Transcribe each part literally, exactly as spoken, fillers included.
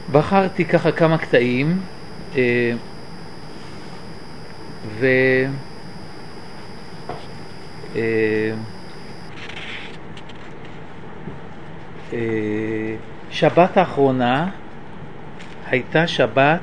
בחרתי ככה כמה קטעים אה, ו... אה, אה, שבת האחרונה הייתה שבת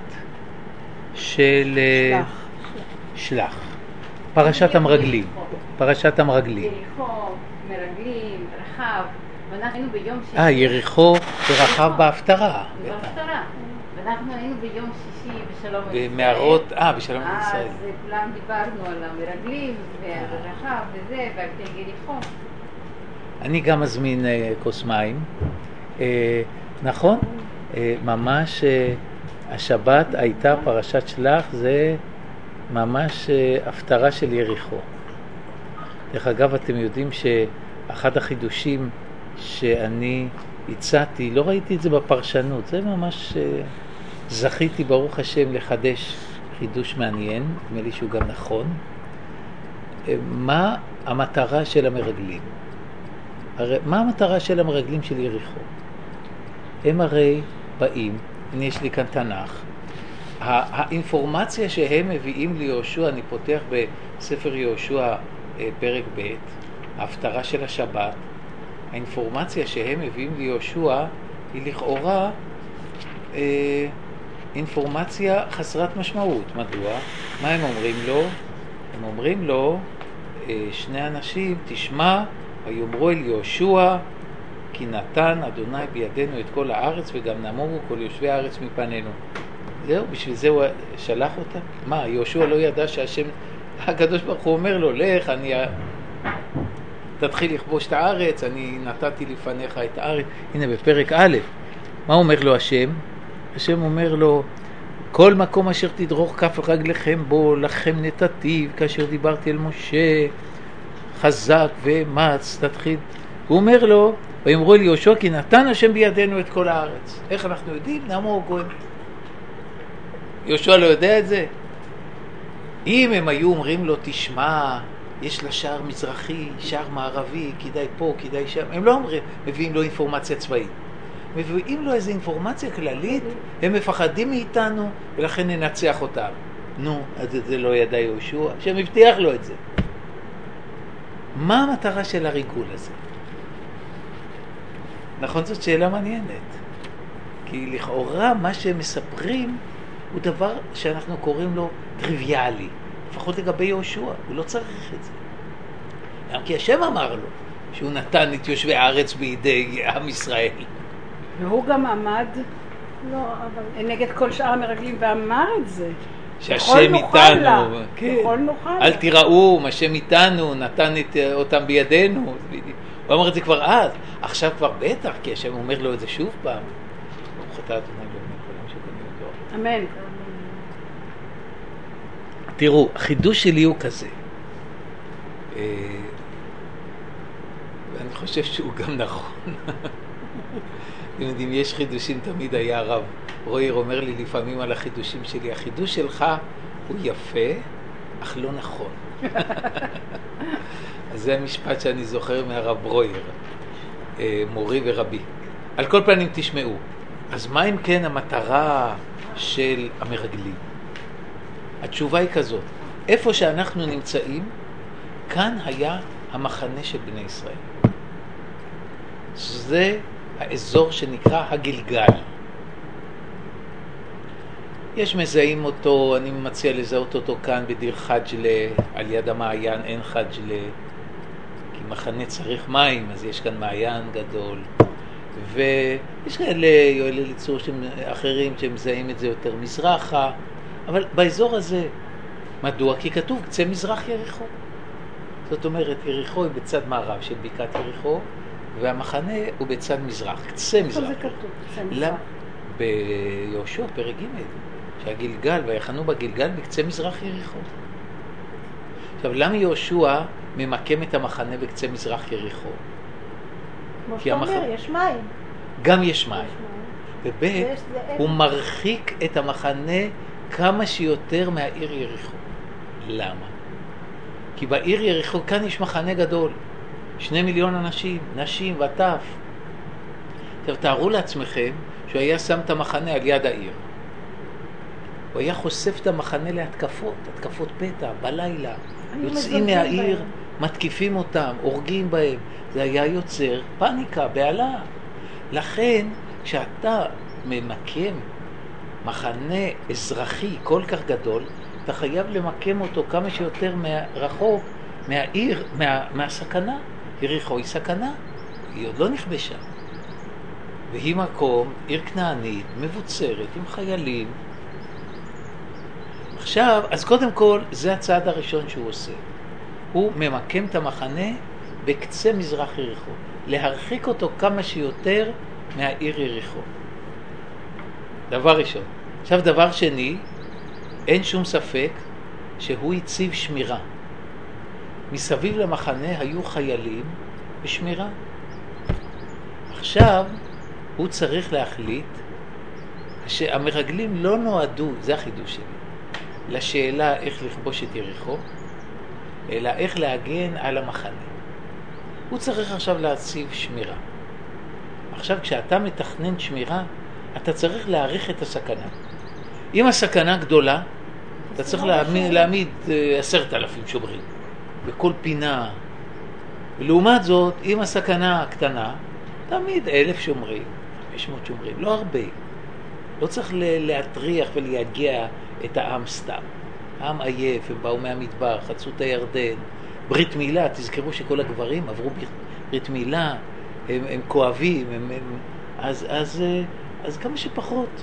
של שלח, שלח. פרשת המרגלים. פרשת המרגלים. יריחו, מרגלים, רחב, ואנחנו היינו ביום שישי. אה, יריחו ורחב בהפטרה. בהפטרה. ואנחנו היינו ביום שישי בשלום על ישראל. במערות, אה, בשלום על ישראל. אז כולם דיברנו על המרגלים ועל רחב וזה, ועל יריחו. אני גם מזמין uh, כוס מים. Uh, נכון? Uh, ממש uh, השבת הייתה פרשת שלח, זה ממש uh, הפטרה של יריחו. דרך אגב, אתם יודעים שאחד החידושים שאני הצעתי, לא ראיתי את זה בפרשנות, זה ממש uh, זכיתי ברוך השם לחדש חידוש מעניין, נדמה לי שהוא גם נכון. Uh, מה המטרה של המרגלים? הרי, מה המטרה של המרגלים של יריחו? הם הרי באים, הנה יש לי כאן תנ"ך, האינפורמציה שהם מביאים ליהושע, אני פותח בספר יהושע פרק ב', ההפטרה של השבת, האינפורמציה שהם מביאים ליהושע היא לכאורה אה, אינפורמציה חסרת משמעות. מדוע? מה הם אומרים לו? הם אומרים לו, אה, שני אנשים, תשמע, ויאמרו אל יהושע, כי נתן אדוני בידינו את כל הארץ, וגם נמוגו כל יושבי הארץ מפנינו. זהו, בשביל זה הוא שלח אותם? מה, יהושע לא ידע שהשם, הקדוש ברוך הוא אומר לו, לך, אני תתחיל לכבוש את הארץ, אני נתתי לפניך את הארץ. הנה בפרק א', מה אומר לו השם? השם אומר לו, כל מקום אשר תדרוך כף רגליכם בו, לכם נתתי, כאשר דיברתי אל משה, חזק ומץ, תתחיל. הוא אומר לו, ויאמרו אל יהושע, כי נתן השם בידינו את כל הארץ. איך אנחנו יודעים? נמוגו. יהושע לא יודע את זה? אם הם היו אומרים לו, תשמע, יש לה שער מזרחי, שער מערבי, כדאי פה, כדאי שם, הם לא אומרים, מביאים לו אינפורמציה צבאית. מביאים לו איזו אינפורמציה כללית, הם מפחדים מאיתנו, ולכן ננצח אותם. נו, אז זה לא ידע יהושע, שהם הבטיח לו את זה. מה המטרה של הריגול הזה? נכון, זאת שאלה מעניינת. כי לכאורה מה שהם מספרים הוא דבר שאנחנו קוראים לו טריוויאלי. לפחות לגבי יהושע, הוא לא צריך את זה. גם כי השם אמר לו שהוא נתן את יושבי הארץ בידי עם ישראל. והוא גם עמד לא, אבל... נגד כל שאר המרגלים ואמר את זה. שהשם איתנו, כן. אל תיראו, השם איתנו, נתן את אותם בידינו. הוא אמר את זה כבר אז, עכשיו כבר בטח, כי השם אומר לו את זה שוב פעם. ברוך אתה אדוני אלוהינו מלך העולם שהכל נהיה אמן. תראו, החידוש שלי הוא כזה. ואני חושב שהוא גם נכון. אתם יודעים, יש חידושים, תמיד היה הרב רויר אומר לי לפעמים על החידושים שלי, החידוש שלך הוא יפה, אך לא נכון. אז זה המשפט שאני זוכר מהרב רויר, מורי ורבי. על כל פנים תשמעו, אז מה אם כן המטרה של המרגלים? התשובה היא כזאת, איפה שאנחנו נמצאים, כאן היה המחנה של בני ישראל. זה האזור שנקרא הגלגל. יש מזהים אותו, אני מציע לזהות אותו כאן בדיר חג'לה, על יד המעיין אין חג'לה, כי מחנה צריך מים, אז יש כאן מעיין גדול. ויש כאלה יואלי ליצור אחרים שמזהים את זה יותר מזרחה, אבל באזור הזה, מדוע? כי כתוב קצה מזרח יריחו. זאת אומרת, יריחו היא בצד מערב של בקעת יריחו, והמחנה הוא בצד מזרח, קצה מזרח. איפה זה כתוב? קצה מזרח. ביהושע, פרק ג', שהגלגל, ויחנו בגלגל בקצה מזרח יריחו. עכשיו, למה יהושע ממקם את המחנה בקצה מזרח יריחו? כמו שאתה אומר, יש מים. גם יש מים. וב' הוא מרחיק את המחנה כמה שיותר מהעיר יריחו. למה? כי בעיר יריחו כאן יש מחנה גדול. שני מיליון אנשים, נשים וטף. עכשיו תארו לעצמכם שהוא היה שם את המחנה על יד העיר. הוא היה חושף את המחנה להתקפות, התקפות פתע, בלילה. יוצאים מהעיר, בהם. מתקיפים אותם, הורגים בהם. זה היה יוצר פאניקה, בעלה. לכן, כשאתה ממקם מחנה אזרחי כל כך גדול, אתה חייב למקם אותו כמה שיותר רחוק מהעיר, מה, מהסכנה. יריחו היא סכנה, היא עוד לא נכבשה. והיא מקום, עיר כנענית, מבוצרת, עם חיילים. עכשיו, אז קודם כל, זה הצעד הראשון שהוא עושה. הוא ממקם את המחנה בקצה מזרח יריחו. להרחיק אותו כמה שיותר מהעיר יריחו. דבר ראשון. עכשיו, דבר שני, אין שום ספק שהוא הציב שמירה. מסביב למחנה היו חיילים בשמירה. עכשיו, הוא צריך להחליט שהמרגלים לא נועדו, זה החידוש שלי, לשאלה איך לכבוש את יריחו, אלא איך להגן על המחנה. הוא צריך עכשיו להציב שמירה. עכשיו, כשאתה מתכנן שמירה, אתה צריך להעריך את הסכנה. אם הסכנה גדולה, אתה צריך להעמיד, להעמיד עשרת אלפים שומרים בכל פינה. ולעומת זאת, אם הסכנה קטנה, תמיד אלף שומרים, חמש מאות שומרים, לא הרבה. לא צריך להטריח ולהגיע את העם סתם. העם עייף, הם באו מהמדבר, חצו את הירדן. ברית מילה, תזכרו שכל הגברים עברו ברית מילה, הם, הם כואבים, הם, הם, אז, אז, אז כמה שפחות.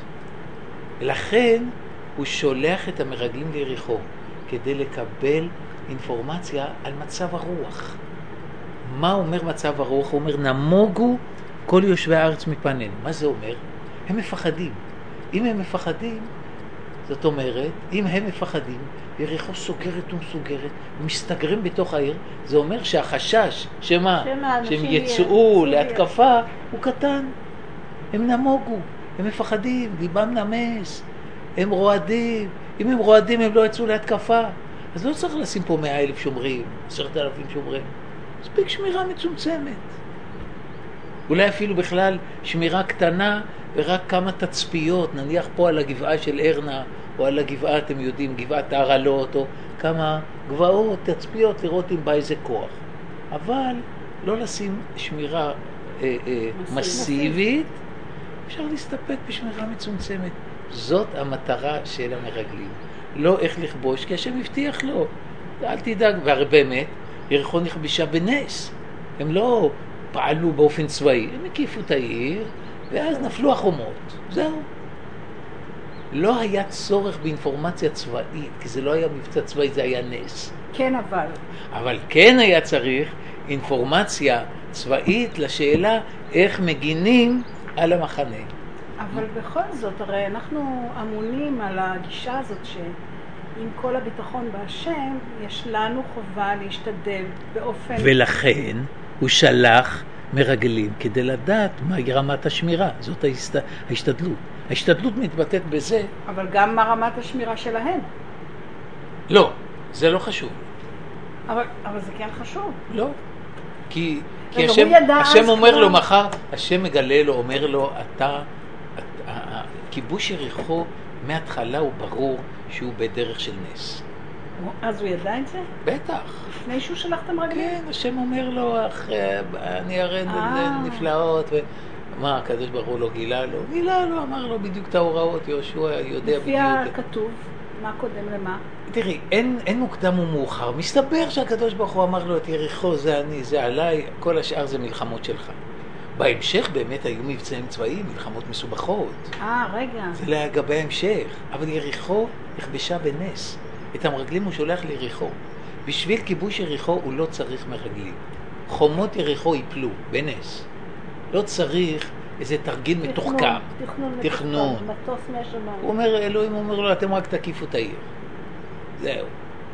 לכן הוא שולח את המרגלים ליריחו כדי לקבל אינפורמציה על מצב הרוח. מה אומר מצב הרוח? הוא אומר, נמוגו כל יושבי הארץ מפנינו. מה זה אומר? הם מפחדים. אם הם מפחדים, זאת אומרת, אם הם מפחדים, יריחו סוגרת ומסוגרת, מסתגרים בתוך העיר, זה אומר שהחשש, שמה? שהם יצאו להתקפה, הוא קטן. הם נמוגו, הם מפחדים, ליבם נמס, הם רועדים. אם הם רועדים, הם לא יצאו להתקפה. אז לא צריך לשים פה מאה אלף שומרים, עשרת אלפים שומרים. מספיק שמירה מצומצמת. אולי אפילו בכלל שמירה קטנה ורק כמה תצפיות, נניח פה על הגבעה של ארנה, או על הגבעה, אתם יודעים, גבעת הערלות, או כמה גבעות, תצפיות, לראות אם בא איזה כוח. אבל לא לשים שמירה אה, אה, מסיבית, אפשר להסתפק בשמירה מצומצמת. זאת המטרה של המרגלים. לא איך לכבוש, כי השם הבטיח לו. אל תדאג, והרי באמת, יריחו נכבשה בנס. הם לא פעלו באופן צבאי, הם הקיפו את העיר, ואז נפלו החומות. זהו. לא היה צורך באינפורמציה צבאית, כי זה לא היה מבצע צבאי, זה היה נס. כן, אבל. אבל כן היה צריך אינפורמציה צבאית לשאלה איך מגינים על המחנה. אבל בכל זאת, הרי אנחנו אמונים על הגישה הזאת שעם כל הביטחון בהשם, יש לנו חובה להשתדל באופן... ולכן הוא שלח מרגלים כדי לדעת מהי רמת השמירה. זאת ההשת... ההשתדלות. ההשתדלות מתבטאת בזה. אבל גם מה רמת השמירה שלהם? לא, זה לא חשוב. אבל, אבל זה כן חשוב. לא. כי, כי השם, השם אומר כבר... לו מחר, השם מגלה לו, אומר לו, אתה, כיבוש יריחו מההתחלה הוא ברור שהוא בדרך של נס. אז הוא ידע את זה? בטח. לפני שהוא שלח את המרגלים? כן, השם אומר לו, אך, אני אראה נפלאות, ומה, הקדוש ברוך הוא לא גילה לו? גילה לו, אמר לו בדיוק את ההוראות, יהושע יודע בדיוק. לפי הכתוב, מה קודם למה? תראי, אין, אין מוקדם ומאוחר. מסתבר שהקדוש ברוך הוא אמר לו, את יריחו זה אני, זה עליי, כל השאר זה מלחמות שלך. בהמשך באמת היו מבצעים צבאיים, מלחמות מסובכות. אה, רגע. זה לגבי ההמשך. אבל יריחו נכבשה בנס. את המרגלים הוא שולח ליריחו. בשביל כיבוש יריחו הוא לא צריך מרגלים. חומות יריחו ייפלו בנס. לא צריך איזה תרגיל מתוחכם. תכנון, תכנון. מטוס מהשמיים. הוא אומר, אלוהים אומר לו, אתם רק תקיפו את העיר. זהו.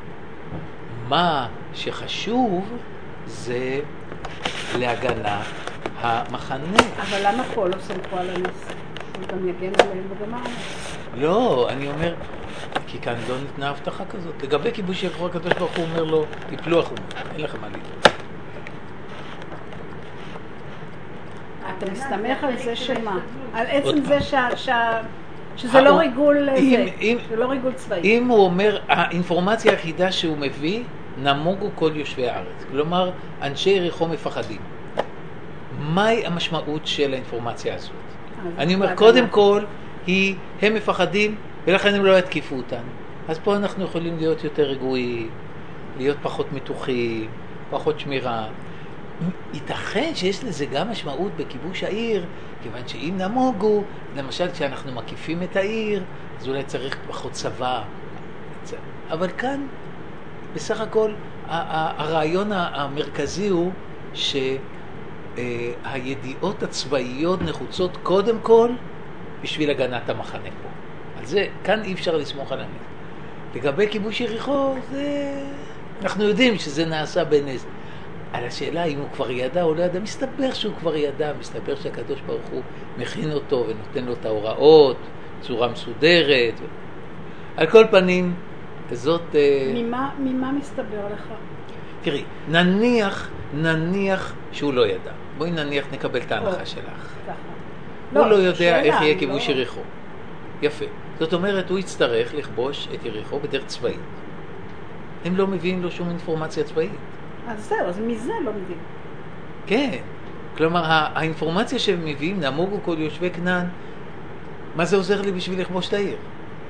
מה שחשוב זה להגנה המחנה. אבל למה פה לא סמכו על הנס? הוא גם יגן עליהם בגמר? לא, אני אומר, כי כאן לא ניתנה הבטחה כזאת. לגבי כיבוש יריחו, הקדוש ברוך הוא אומר לו, יפלו החומות, אין לכם מה לדאוג. אתה מסתמך על זה שמה? על עצם זה שזה לא ריגול זה, לא ריגול צבאי. אם הוא אומר, האינפורמציה היחידה שהוא מביא, נמוגו כל יושבי הארץ. כלומר, אנשי יריחו מפחדים. מהי המשמעות של האינפורמציה הזאת? אני אומר, קודם כל, היא, הם מפחדים, ולכן הם לא יתקיפו אותנו. אז פה אנחנו יכולים להיות יותר רגועים, להיות פחות מתוחים, פחות שמירה. ייתכן שיש לזה גם משמעות בכיבוש העיר, כיוון שאם נמוגו, למשל כשאנחנו מקיפים את העיר, אז אולי צריך פחות צבא. אבל כאן, בסך הכל, הרעיון המרכזי הוא שהידיעות הצבאיות נחוצות קודם כל בשביל הגנת המחנה פה. על זה, כאן אי אפשר לסמוך על הנס. לגבי כיבוש יריחו, זה... אנחנו יודעים שזה נעשה בנס. על השאלה אם הוא כבר ידע או לא ידע, מסתבר שהוא כבר ידע, מסתבר שהקדוש ברוך הוא מכין אותו ונותן לו את ההוראות, צורה מסודרת. על כל פנים, זאת... ממה, ממה מסתבר לך? תראי, נניח, נניח שהוא לא ידע. בואי נניח נקבל את ההנחה שלך. ככה. הוא לא יודע איך יהיה כיבוש יריחו. יפה. זאת אומרת, הוא יצטרך לכבוש את יריחו בדרך צבאית. הם לא מביאים לו שום אינפורמציה צבאית. אז זהו, אז מזה לא מבין. כן. כלומר, האינפורמציה שהם מביאים, נמוגו כל יושבי כנען, מה זה עוזר לי בשביל לכבוש את העיר?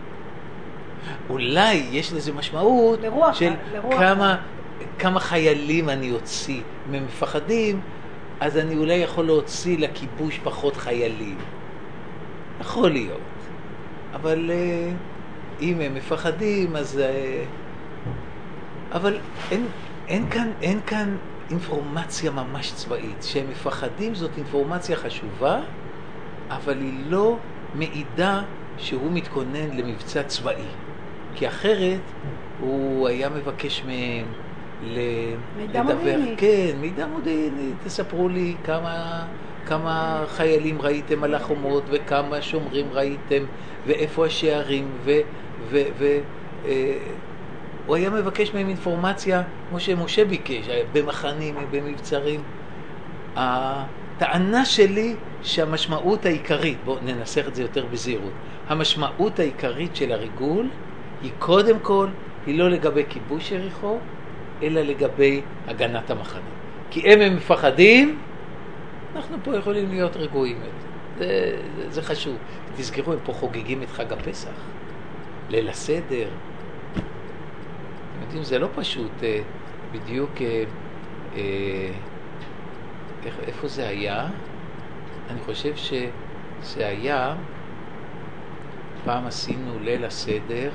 אולי יש לזה משמעות לרוח, של לרוח. כמה, כמה חיילים אני אוציא ממפחדים, אז אני אולי יכול להוציא לכיבוש פחות חיילים. יכול להיות. אבל אם הם מפחדים, אז... אבל אין, אין כאן, אין כאן אינפורמציה ממש צבאית. שהם מפחדים זאת אינפורמציה חשובה, אבל היא לא מעידה שהוא מתכונן למבצע צבאי. כי אחרת הוא היה מבקש מהם מידע מודיעיני. כן, מידע מודיעיני. תספרו לי כמה, כמה חיילים ראיתם על החומות, וכמה שומרים ראיתם, ואיפה השערים, ו... ו, ו אה, הוא היה מבקש מהם אינפורמציה, כמו שמשה ביקש, במחנים, במבצרים. הטענה שלי שהמשמעות העיקרית, בואו ננסח את זה יותר בזהירות, המשמעות העיקרית של הריגול היא קודם כל, היא לא לגבי כיבוש יריחו, אלא לגבי הגנת המחנה. כי הם הם מפחדים, אנחנו פה יכולים להיות רגועים. זה, זה, זה חשוב. תזכרו, הם פה חוגגים את חג הפסח, ליל הסדר. אתם יודעים, זה לא פשוט, בדיוק, איפה זה היה? אני חושב שזה היה, פעם עשינו ליל הסדר,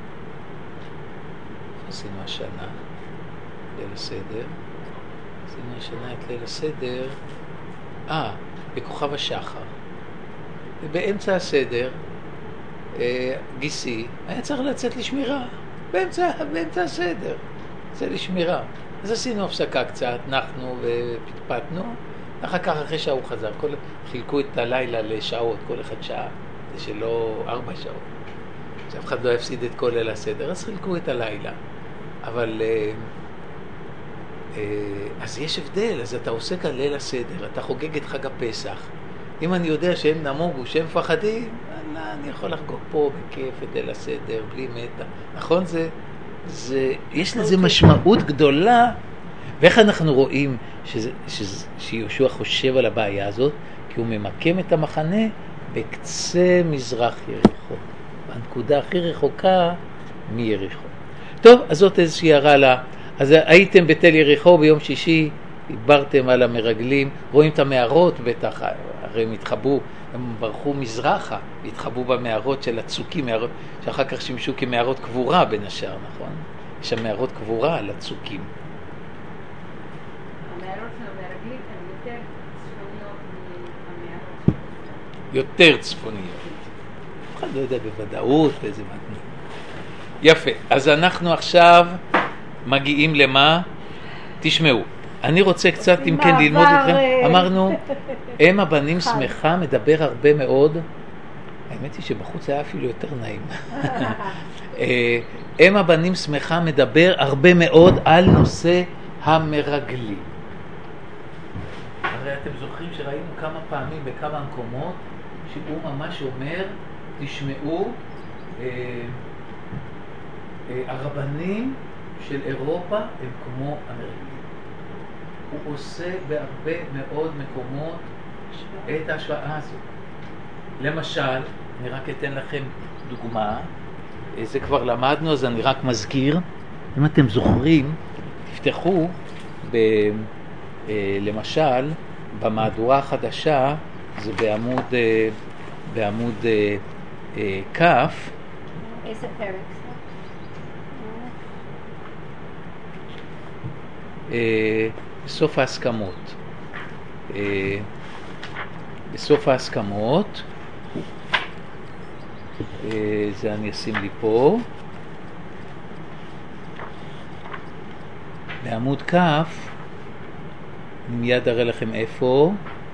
עשינו השנה, ליל הסדר, עשינו השנה את ליל הסדר, אה, בכוכב השחר. ובאמצע הסדר, גיסי, היה צריך לצאת לשמירה. באמצע, באמצע הסדר, זה לשמירה. אז עשינו הפסקה קצת, נחנו ופטפטנו, אחר כך אחרי שעה הוא חזר, כל, חילקו את הלילה לשעות, כל אחד שעה, זה שלא ארבע שעות. שאף אחד לא יפסיד את כל ליל הסדר, אז חילקו את הלילה. אבל, אה, אה, אז יש הבדל, אז אתה עושה כאן ליל הסדר, אתה חוגג את חג הפסח. אם אני יודע שהם נמוגו, שהם פחדים, אני יכול לחגוג פה בכיף את ליל הסדר, בלי מתה. נכון? זה, זה, יש לזה משמעות גדולה. ואיך אנחנו רואים שזה, שזה, שיהושע חושב על הבעיה הזאת? כי הוא ממקם את המחנה בקצה מזרח יריחו. בנקודה הכי רחוקה מיריחו. טוב, אז זאת איזושהי הערה לה. אז הייתם בתל יריחו ביום שישי, דיברתם על המרגלים, רואים את המערות בטח, הרי הם התחבאו, הם ברחו מזרחה, התחבאו במערות של הצוקים, מערות, שאחר כך שימשו כמערות קבורה בין השאר, נכון? יש שם מערות קבורה על הצוקים. המערות של המרגלים הן יותר צפוניות מהמערות. יותר צפוניות. אף אחד לא יודע בוודאות באיזה מתנה. יפה, אז אנחנו עכשיו מגיעים למה? תשמעו. אני רוצה קצת, אם כן, ללמוד אתכם. אמרנו, הם הבנים שמחה מדבר הרבה מאוד. האמת היא שבחוץ היה אפילו יותר נעים. הם הבנים שמחה מדבר הרבה מאוד על נושא המרגלים. הרי אתם זוכרים שראינו כמה פעמים בכמה מקומות שהוא ממש אומר, תשמעו, אה, אה, הרבנים של אירופה הם כמו המרגלים. הוא עושה בהרבה מאוד מקומות את ההשוואה הזאת. למשל, אני רק אתן לכם דוגמה, זה כבר למדנו, אז אני רק מזכיר. אם אתם זוכרים, תפתחו ב, אה, למשל במהדורה החדשה, זה בעמוד אה, בעמוד אה, אה, כף. איזה פרק? אה, בסוף ההסכמות. אה, בסוף ההסכמות, אה, זה אני אשים לי פה. בעמוד כף, אני מיד אראה לכם איפה.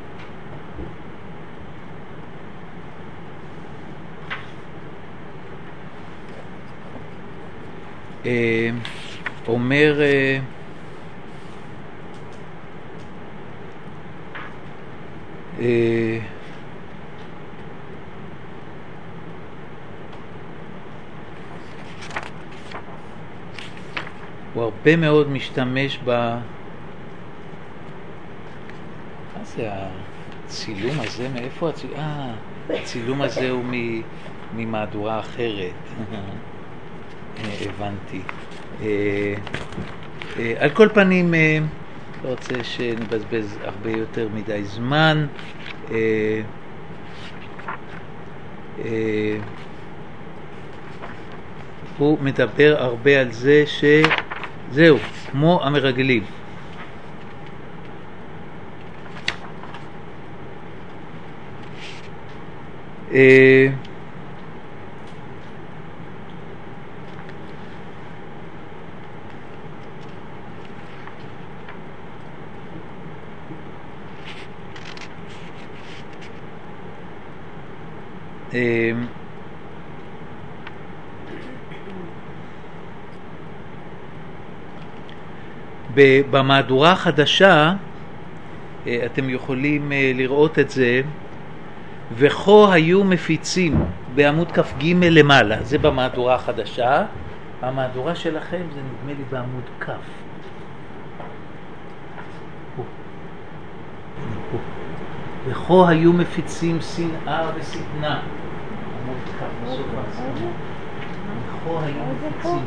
אה, אומר אה, אה, הוא הרבה מאוד משתמש ב... מה זה הצילום הזה? מאיפה הצילום? אה, הצילום הזה הוא ממהדורה אחרת. הבנתי. על כל פנים, לא רוצה שנבזבז הרבה יותר מדי זמן. הוא מדבר הרבה על זה שזהו, כמו המרגלים. במהדורה החדשה אתם יכולים לראות את זה, וכה היו מפיצים בעמוד כף ג' למעלה, זה במהדורה החדשה. המהדורה שלכם זה נדמה לי בעמוד כף. וכה היו מפיצים שנאה ושטנה, עמוד כף בסוף ההסכמה. וכה היו מפיצים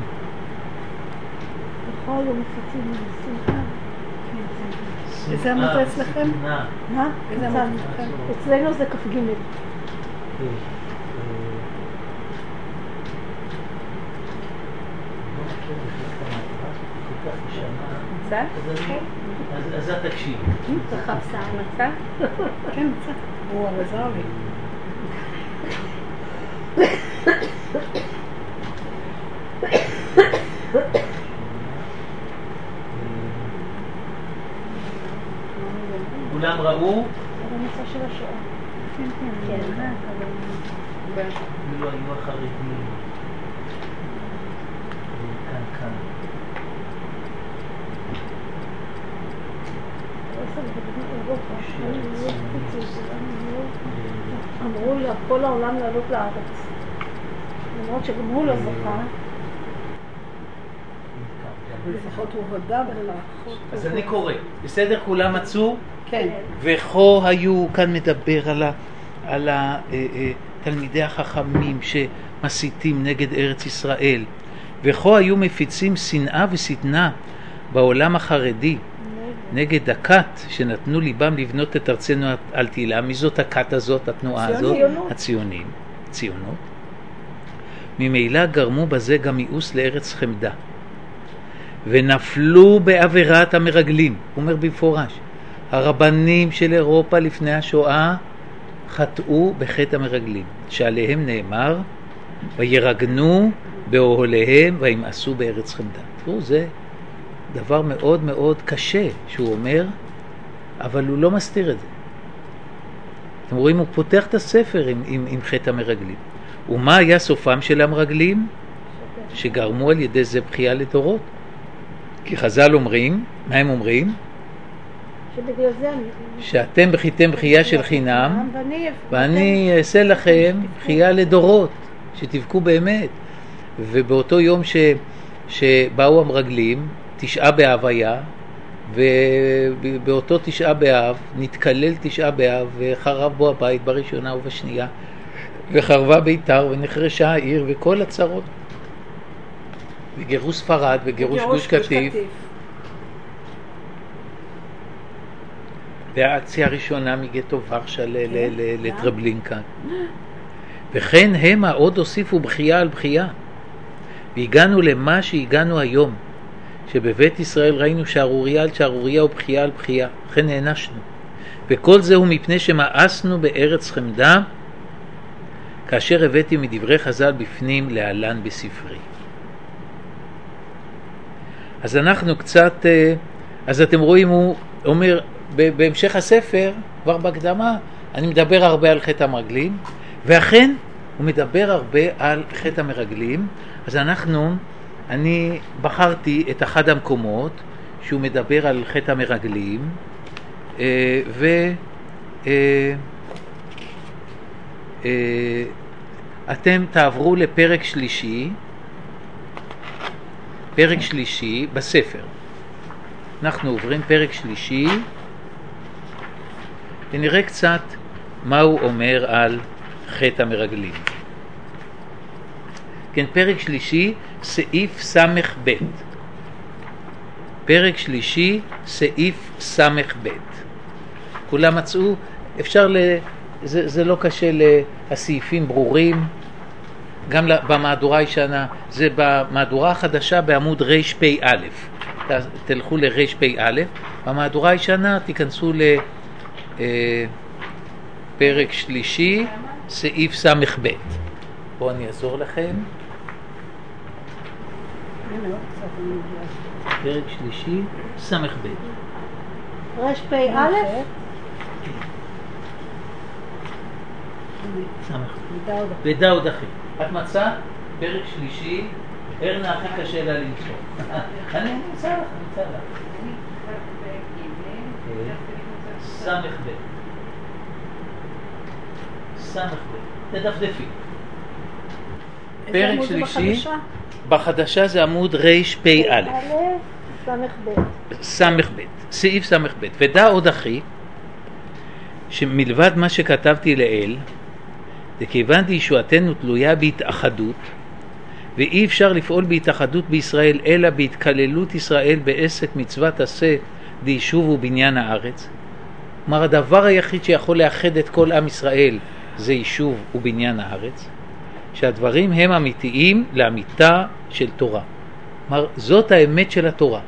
וכה היו מפיצים שנאה. איזה עמוד אצלכם? מה? איזה עמוד אצלכם? אצלנו זה כף ג'. מצא? אז את תקשיב. צריך חפשה, מצא? כן, מצא. הוא עזר לי. כולם ראו? זה הנושא של השואה. כן, כן. כן. לא היו החרדים. כאן, כאן. אמרו לכל העולם לעלות לארץ. למרות שגם הוא לא זכה. לפחות הוא הודע בכך. אז אני קורא. בסדר? כולם מצאו? כן. וכה היו, כאן מדבר על, ה, על ה, אה, אה, תלמידי החכמים שמסיתים נגד ארץ ישראל. וכה היו מפיצים שנאה ושטנה בעולם החרדי נגד הכת שנתנו ליבם לבנות את ארצנו על תהילה. מי זאת הכת הזאת, התנועה הזאת? הציונים, ציונות. ממילא גרמו בזה גם מיאוס לארץ חמדה ונפלו בעבירת המרגלים. הוא אומר במפורש, הרבנים של אירופה לפני השואה חטאו בחטא המרגלים, שעליהם נאמר וירגנו באוהליהם וימאסו בארץ חמדה. תראו, זה דבר מאוד מאוד קשה שהוא אומר, אבל הוא לא מסתיר את זה. אתם רואים, הוא פותח את הספר עם, עם, עם חטא המרגלים. ומה היה סופם של המרגלים? שגרמו על ידי זה בחייה לדורות. כי חז"ל אומרים, מה הם אומרים? שבגלל זה אני... שאתם בכיתם בחייה של חינם, ואני... ואני אעשה לכם בחייה לדורות, שתבכו באמת. ובאותו יום ש... שבאו המרגלים, תשעה באב היה, ובאותו תשעה באב, נתקלל תשעה באב, וחרב בו הבית בראשונה ובשנייה, וחרבה ביתר, ונחרשה העיר, וכל הצרות. וגירוש ספרד, וגירוש גוש קטיף. והאקציה הראשונה מגטו ורשה לטרבלינקה. וכן המה עוד הוסיפו בחייה על בחייה. והגענו למה שהגענו היום, שבבית ישראל ראינו שערוריה על שערוריה ובחייה על בחייה, לכן נענשנו. וכל זה הוא מפני שמאסנו בארץ חמדה, כאשר הבאתי מדברי חז"ל בפנים להלן בספרי. אז אנחנו קצת, אז אתם רואים, הוא אומר, בהמשך הספר, כבר בהקדמה, אני מדבר הרבה על חטא המרגלים, ואכן הוא מדבר הרבה על חטא המרגלים. אז אנחנו, אני בחרתי את אחד המקומות שהוא מדבר על חטא המרגלים, ואתם תעברו לפרק שלישי, פרק שלישי בספר. אנחנו עוברים פרק שלישי, ונראה קצת מה הוא אומר על חטא המרגלים. כן, פרק שלישי, סעיף סמך ב'. פרק שלישי, סעיף סמך ב'. כולם מצאו, אפשר ל... זה, זה לא קשה, הסעיפים ברורים, גם במהדורה הישנה, זה במהדורה החדשה בעמוד רש פי א', תלכו לרש פי א', במהדורה הישנה תיכנסו לפרק שלישי, סעיף סמך ב'. בואו אני אעזור לכם. פרק שלישי, סמך ב'. רש פי א'? סמך ב'. ודאוד אחי. את מצאת? פרק שלישי, ארנה הכי קשה לה למצוא. אני נמצא לך, נמצא לך. סמך ב'. סמך ב'. תדפדפי. פרק שלישי, בחדשה זה עמוד רש פי א'. סמך ב'. סמך ב'. סעיף סמך ב'. ודע עוד אחי, שמלבד מה שכתבתי לאל, זה כיוון ישועתנו תלויה בהתאחדות, ואי אפשר לפעול בהתאחדות בישראל אלא בהתכללות ישראל בעסק מצוות עשה דיישוב ובניין הארץ. כלומר, הדבר היחיד שיכול לאחד את כל עם ישראל זה יישוב ובניין הארץ, שהדברים הם אמיתיים לאמיתה של תורה. כלומר, זאת האמת של התורה,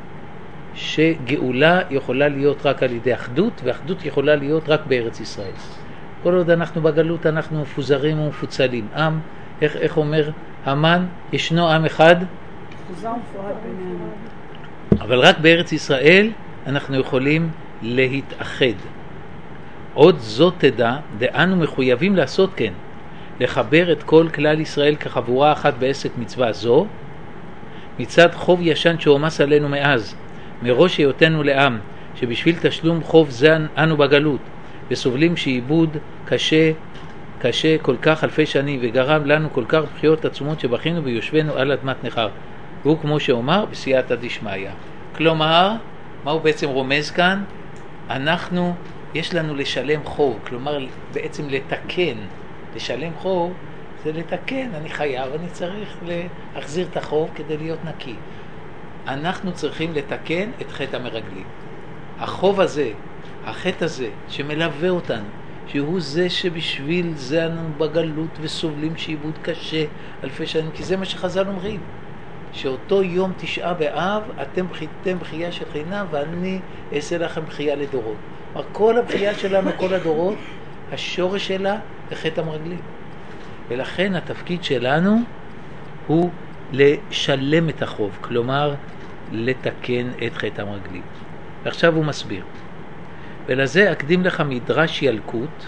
שגאולה יכולה להיות רק על ידי אחדות, ואחדות יכולה להיות רק בארץ ישראל. כל עוד אנחנו בגלות אנחנו מפוזרים ומפוצלים. עם, איך, איך אומר המן, ישנו עם אחד, מפוזר ומפורד בינינו. אבל רק בארץ ישראל אנחנו יכולים להתאחד. עוד זאת תדע, דאנו מחויבים לעשות כן, לחבר את כל כלל ישראל כחבורה אחת בעסק מצווה זו, מצד חוב ישן שעומס עלינו מאז, מראש היותנו לעם, שבשביל תשלום חוב זה אנו בגלות, וסובלים שעיבוד קשה, קשה כל כך אלפי שנים, וגרם לנו כל כך בחיות עצומות שבחינו ויושבנו על אדמת נחר. והוא כמו שאומר בסייעתא דשמיא. כלומר, מה הוא בעצם רומז כאן? אנחנו, יש לנו לשלם חוב, כלומר בעצם לתקן. לשלם חוב זה לתקן, אני חייב, אני צריך להחזיר את החוב כדי להיות נקי. אנחנו צריכים לתקן את חטא המרגלים. החוב הזה, החטא הזה שמלווה אותנו, שהוא זה שבשביל זה אנו בגלות וסובלים שעיבוד קשה אלפי שנים, כי זה מה שחז"ל אומרים, שאותו יום תשעה באב אתם בחיתם בחייה של חינם ואני אעשה לכם בחייה לדורות. כלומר, כל הבחייה שלנו, כל הדורות, השורש שלה זה חטא המרגלים. ולכן התפקיד שלנו הוא לשלם את החוב, כלומר לתקן את חטא המרגלים. ועכשיו הוא מסביר. ולזה אקדים לך מדרש ילקוט,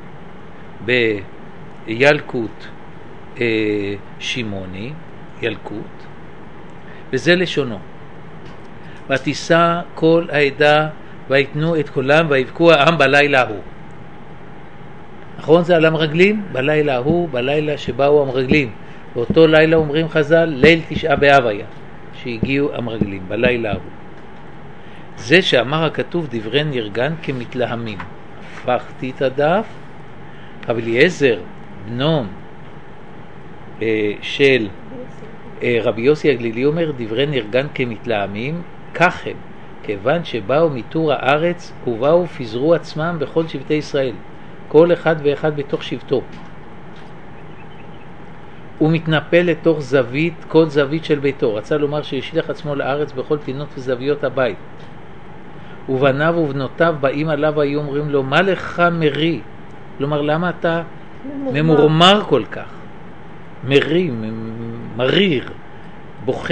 בילקוט אה, שימוני, ילקוט, וזה לשונו. ותישא כל העדה ויתנו את קולם ויבכו העם בלילה ההוא. נכון, זה על המרגלים? בלילה ההוא, בלילה שבאו המרגלים. באותו לילה אומרים חז"ל, ליל תשעה באב היה, שהגיעו המרגלים, בלילה ההוא. זה שאמר הכתוב דברי נרגן כמתלהמים. הפכתי את הדף, רב אליעזר בנו אה, של אה, רבי יוסי הגלילי אומר דברי נרגן כמתלהמים, כך הם, כיוון שבאו מתור הארץ ובאו פיזרו עצמם בכל שבטי ישראל, כל אחד ואחד בתוך שבטו. הוא מתנפל לתוך זווית, כל זווית של ביתו. רצה לומר שישלח עצמו לארץ בכל פינות וזוויות הבית. ובניו ובנותיו באים עליו היו אומרים לו, מה לך מרי? כלומר, למה אתה ממורמר כל כך? מרי, מריר, בוכה.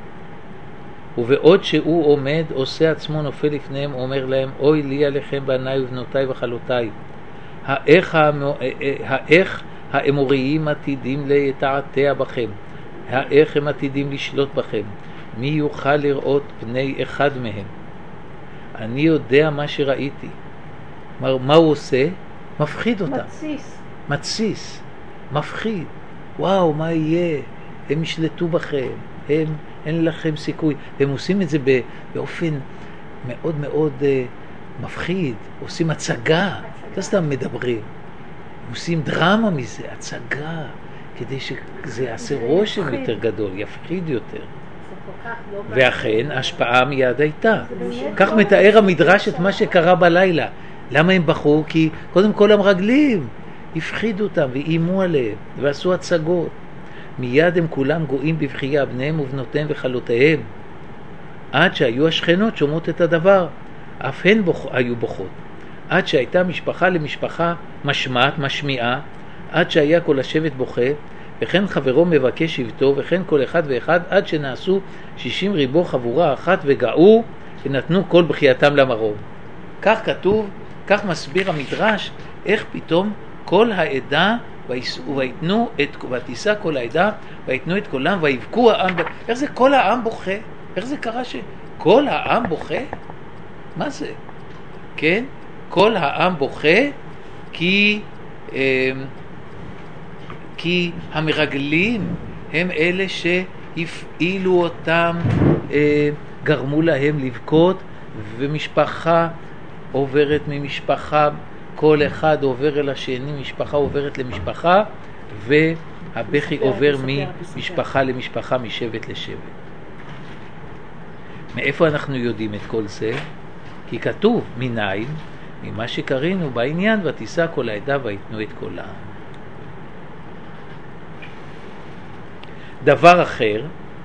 ובעוד שהוא עומד, עושה עצמו נופל לפניהם, אומר להם, אוי לי עליכם בניי ובנותיי וחלותיי. האיך, המו... האיך האמוריים עתידים לתעתע בכם? האיך הם עתידים לשלוט בכם? מי יוכל לראות פני אחד מהם? אני יודע מה שראיתי. מה, מה הוא עושה? מפחיד אותם. מתסיס. מתסיס. מפחיד. וואו, מה יהיה? הם ישלטו בכם. הם, אין לכם סיכוי. והם עושים את זה באופן מאוד מאוד uh, מפחיד. עושים הצגה. לא סתם מדברים. עושים דרמה מזה, הצגה, כדי שזה יעשה רושם יותר גדול, יפחיד יותר. ואכן, ההשפעה מיד הייתה. כך מתאר המדרש את מה שקרה בלילה. למה הם בחרו? כי קודם כל המרגלים הפחידו אותם ואימו עליהם ועשו הצגות. מיד הם כולם גויים בבחייה, בניהם ובנותיהם וחלותיהם. עד שהיו השכנות שומעות את הדבר, אף הן בוח... היו בוכות. עד שהייתה משפחה למשפחה משמעת, משמיעה, עד שהיה כל השבט בוכה, וכן חברו מבקש שבטו, וכן כל אחד ואחד, עד שנעשו שישים ריבו חבורה אחת וגאו, ונתנו כל בחייתם למרום. כך כתוב, כך מסביר המדרש, איך פתאום כל העדה, ויתנו את, ותישא כל העדה, ויתנו את כולם, ויבכו העם, איך זה כל העם בוכה? איך זה קרה שכל העם בוכה? מה זה? כן? כל העם בוכה כי, כי המרגלים הם אלה שהפעילו אותם, גרמו להם לבכות, ומשפחה עוברת ממשפחה, כל אחד עובר אל השני, משפחה עוברת למשפחה, והבכי עובר ממשפחה למשפחה, משבט לשבט. מאיפה אנחנו יודעים את כל זה? כי כתוב מניין, ממה שקראנו בעניין, ותישא כל העדה ויתנו את קולה. דבר אחר,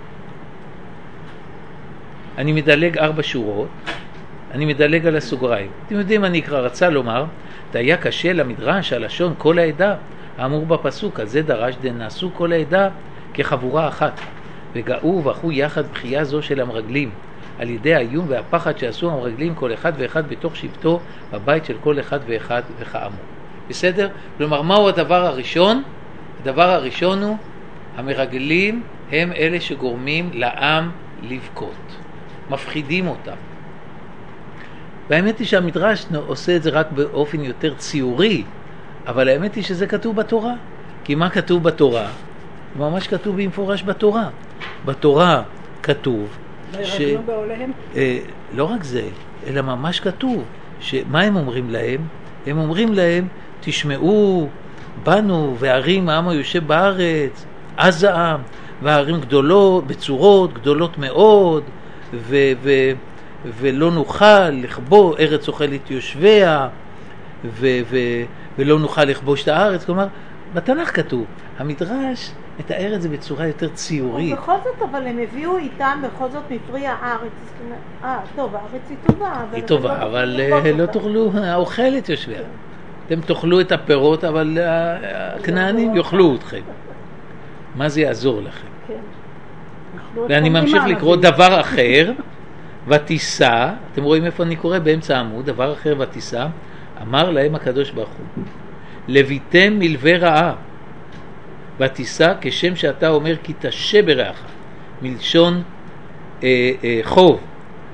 אני מדלג ארבע שורות, אני מדלג על הסוגריים. אתם יודעים, אני אקרא, רצה לומר, היה קשה למדרש הלשון כל העדה, האמור בפסוק, על זה דרש דנעשו כל העדה כחבורה אחת, וגאו ובכו יחד בחייה זו של המרגלים, על ידי האיום והפחד שעשו המרגלים כל אחד ואחד בתוך שבטו, בבית של כל אחד ואחד וכאמור. בסדר? כלומר, מהו הדבר הראשון? הדבר הראשון הוא, המרגלים הם אלה שגורמים לעם לבכות, מפחידים אותם. והאמת היא שהמדרש עושה את זה רק באופן יותר ציורי, אבל האמת היא שזה כתוב בתורה. כי מה כתוב בתורה? ממש כתוב במפורש בתורה. בתורה כתוב ש... אה, לא רק זה, אלא ממש כתוב שמה הם אומרים להם? הם אומרים להם, תשמעו בנו וערים העם היושב בארץ, עז העם, והערים גדולות, בצורות גדולות מאוד, ו... ו... ולא נוכל לכבוש, ארץ אוכלת יושביה, ו- ו- ולא נוכל לכבוש את הארץ. כלומר, בתנ"ך כתוב, המדרש מתאר את זה בצורה יותר ציורית. ובכל זאת, אבל הם הביאו איתם בכל זאת מפרי הארץ. אה, טוב, הארץ היא טובה. היא טובה, אבל לא תאכלו, האוכלת יושביה. אתם תאכלו את הפירות, אבל הכנענים יאכלו אתכם. מה זה יעזור לכם? ואני ממשיך לקרוא דבר אחר, ותישא, אתם רואים איפה אני קורא? באמצע העמוד, דבר אחר ותישא, אמר להם הקדוש ברוך הוא, לביתם מלווה רעה, ותישא כשם שאתה אומר כי תשה ברעך, מלשון אה, אה, חוב,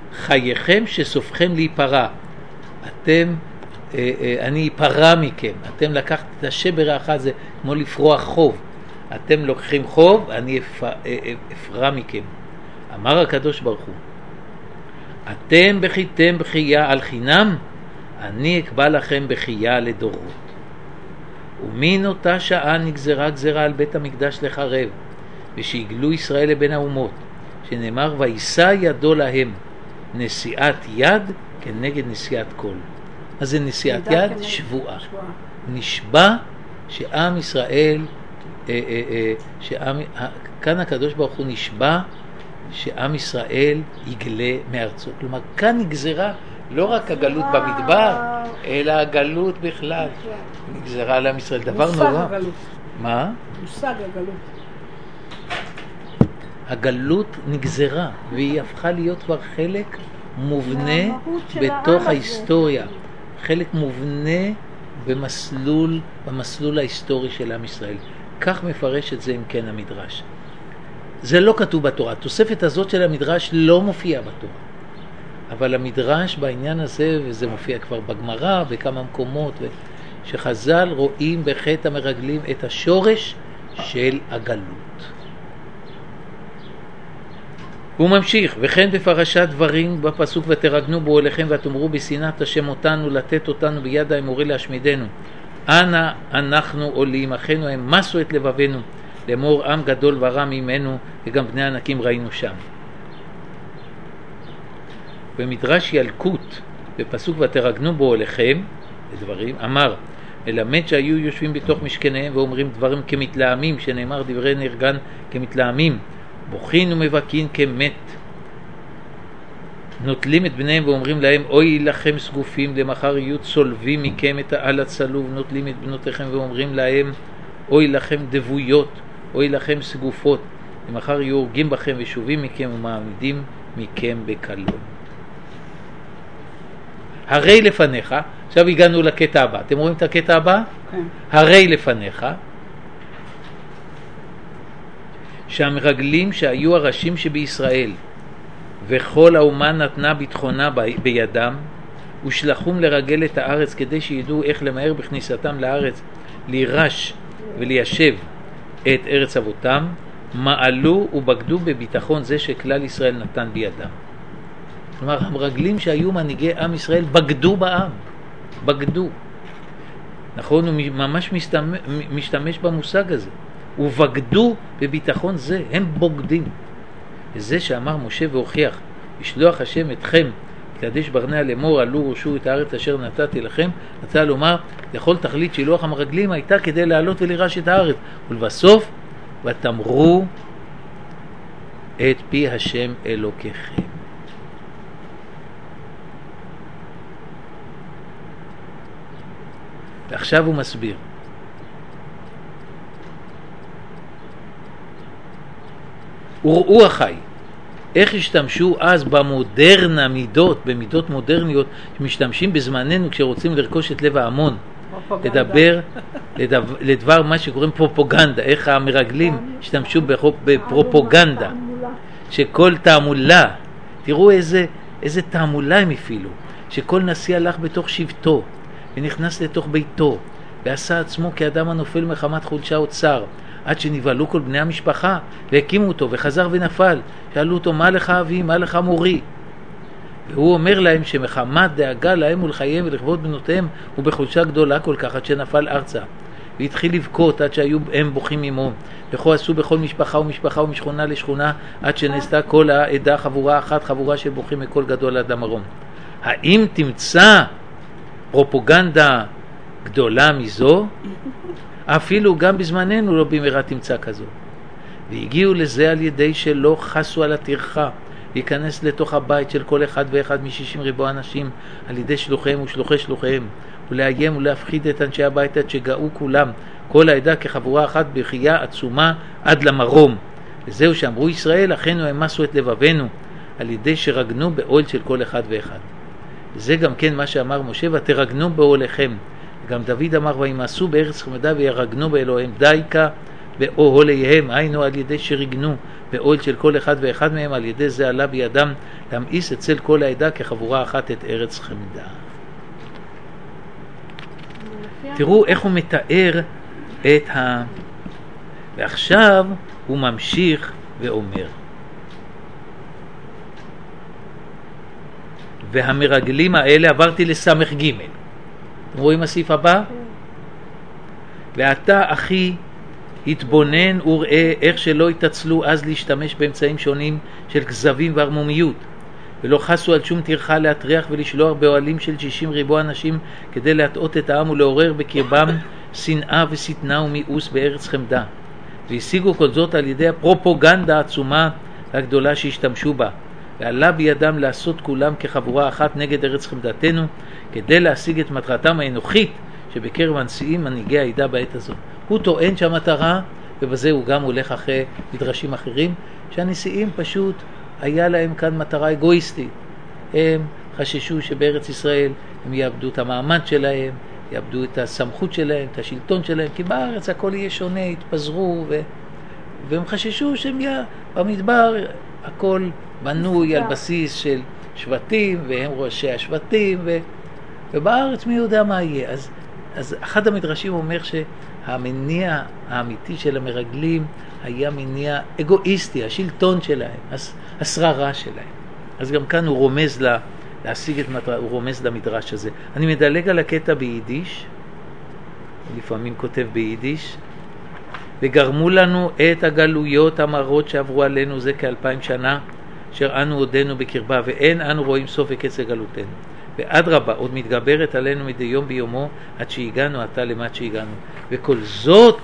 חייכם שסופכם להיפרע. אתם, אה, אה, אני אפרע מכם. אתם לקחת את השבר האחד, זה כמו לפרוע חוב. אתם לוקחים חוב, אני אפרע מכם. אמר הקדוש ברוך הוא, אתם בכיתם בחייה על חינם, אני אקבע לכם בחייה לדורות. ומן אותה שעה נגזרה גזרה על בית המקדש לחרב, ושיגלו ישראל לבין האומות, שנאמר וישא ידו להם, נשיאת יד כנגד נשיאת קול. אז זה נשיאת יד? שבועה. נשבע שעם ישראל, אה, אה, אה, שעם, כאן הקדוש ברוך הוא נשבע שעם ישראל יגלה מארצו. כלומר, כאן נגזרה לא רק הגלות במדבר, אלא הגלות בכלל. נגזרה על עם ישראל. דבר נורא. מושג הגלות. מה? מושג הגלות. הגלות נגזרה, והיא הפכה להיות כבר חלק מובנה בתוך ההיסטוריה. חלק מובנה במסלול, במסלול ההיסטורי של עם ישראל. כך מפרש את זה אם כן המדרש. זה לא כתוב בתורה. התוספת הזאת של המדרש לא מופיעה בתורה. אבל המדרש בעניין הזה, וזה מופיע כבר בגמרא, בכמה מקומות, שחז"ל רואים בחטא המרגלים את השורש של הגלות. הוא ממשיך, וכן בפרשת דברים בפסוק ותרגנו בו אליכם ותאמרו בשנאת השם אותנו לתת אותנו ביד האמורי להשמידנו. אנה אנחנו עולים, אחינו הם מסו את לבבנו, לאמור עם גדול ורע ממנו, וגם בני ענקים ראינו שם. במדרש ילקוט, בפסוק ותרגנו בו אליכם, דברים, אמר, מלמד שהיו יושבים בתוך משכניהם ואומרים דברים כמתלהמים, שנאמר דברי נרגן כמתלהמים, בוכין ומבקין כמת. נוטלים את בניהם ואומרים להם, אוי לכם סגופים, למחר יהיו צולבים מכם את העל הצלוב. נוטלים את בנותיכם ואומרים להם, אוי לכם דבויות, אוי לכם סגופות, למחר יהיו הורגים בכם ושובים מכם ומעמידים מכם בקלון. הרי לפניך, עכשיו הגענו לקטע הבא, אתם רואים את הקטע הבא? כן. הרי לפניך, שהמרגלים שהיו הראשים שבישראל וכל האומה נתנה ביטחונה בידם ושלחום לרגל את הארץ כדי שידעו איך למהר בכניסתם לארץ לירש וליישב את ארץ אבותם, מעלו ובגדו בביטחון זה שכלל ישראל נתן בידם. כלומר, המרגלים שהיו מנהיגי עם ישראל בגדו בעם, בגדו. נכון, הוא ממש משתמש, משתמש במושג הזה. ובגדו בביטחון זה, הם בוגדים. וזה שאמר משה והוכיח, ישלוח השם אתכם, קדש ברנע לאמור, עלו ורשו את הארץ אשר נתתי לכם, רצה לומר, לכל תכלית שילוח המרגלים הייתה כדי לעלות ולירש את הארץ. ולבסוף, ותמרו את פי השם אלוקיכם. ועכשיו הוא מסביר. וראו אחי, איך השתמשו אז במודרנה מידות, במידות מודרניות, שמשתמשים בזמננו כשרוצים לרכוש את לב ההמון, לדבר, לדבר, לדבר מה שקוראים פרופוגנדה, איך המרגלים השתמשו בפרופוגנדה, שכל תעמולה, תראו איזה, איזה תעמולה הם הפעילו, שכל נשיא הלך בתוך שבטו, ונכנס לתוך ביתו, ועשה עצמו כאדם הנופל מחמת חולשה או צער, עד שנבהלו כל בני המשפחה, והקימו אותו, וחזר ונפל. שאלו אותו, מה לך אבי, מה לך מורי? והוא אומר להם שמחמת דאגה להם ולחייהם ולכבוד בנותיהם, הוא בחולשה גדולה כל כך, עד שנפל ארצה. והתחיל לבכות עד שהיו הם בוכים עמו. וכו עשו בכל משפחה ומשפחה ומשכונה לשכונה, עד שנעשתה כל העדה חבורה אחת, חבורה של בוכים מכל גדול עד המרום. האם תמצא פרופוגנדה גדולה מזו? אפילו גם בזמננו לא במהרה תמצא כזו. והגיעו לזה על ידי שלא חסו על הטרחה להיכנס לתוך הבית של כל אחד ואחד משישים ריבוע אנשים על ידי שלוחיהם ושלוחי שלוחיהם, ולאיים ולהפחיד את אנשי הבית עד שגאו כולם, כל העדה כחבורה אחת בחייה עצומה עד למרום. וזהו שאמרו ישראל, אחינו הם מסו את לבבנו, על ידי שרגנו באוהל של כל אחד ואחד. וזה גם כן מה שאמר משה, ותרגנו באוהליכם. גם דוד אמר, וימאסו בארץ חמדה וירגנו באלוהים, דייקה באוהליהם, היינו על ידי שרגנו באוהל של כל אחד ואחד מהם, על ידי זה עלה בידם להמאיס אצל כל העדה כחבורה אחת את ארץ חמדה. תראו איך הוא מתאר את ה... ועכשיו הוא ממשיך ואומר, והמרגלים האלה, עברתי לסמך ג', אתם רואים הסעיף הבא? ואתה אחי התבונן וראה איך שלא התעצלו אז להשתמש באמצעים שונים של כזבים והרמומיות, ולא חסו על שום טרחה להטריח ולשלוח באוהלים של שישים ריבוע אנשים כדי להטעות את העם ולעורר בקרבם שנאה ושטנה ומיאוס בארץ חמדה, והשיגו כל זאת על ידי הפרופוגנדה העצומה הגדולה שהשתמשו בה, ועלה בידם לעשות כולם כחבורה אחת נגד ארץ חמדתנו כדי להשיג את מטרתם האנוכית שבקרב הנשיאים מנהיגי העדה בעת הזאת. הוא טוען שהמטרה, ובזה הוא גם הולך אחרי מדרשים אחרים, שהנשיאים פשוט היה להם כאן מטרה אגואיסטית. הם חששו שבארץ ישראל הם יאבדו את המעמד שלהם, יאבדו את הסמכות שלהם, את השלטון שלהם, כי בארץ הכל יהיה שונה, יתפזרו, ו... והם חששו שהם יהיה במדבר הכל בנוי על בסיס של שבטים, והם ראשי השבטים, ו... ובארץ מי יודע מה יהיה. אז, אז אחד המדרשים אומר שהמניע האמיתי של המרגלים היה מניע אגואיסטי, השלטון שלהם, השררה שלהם. אז גם כאן הוא רומז לה, להשיג את מטרה, הוא רומז למדרש הזה. אני מדלג על הקטע ביידיש, לפעמים כותב ביידיש, וגרמו לנו את הגלויות המרות שעברו עלינו זה כאלפיים שנה, אשר אנו עודנו בקרבה, ואין אנו רואים סוף וקץ לגלותנו. ואדרבה, עוד מתגברת עלינו מדי יום ביומו, עד שהגענו עתה למט שהגענו. וכל זאת,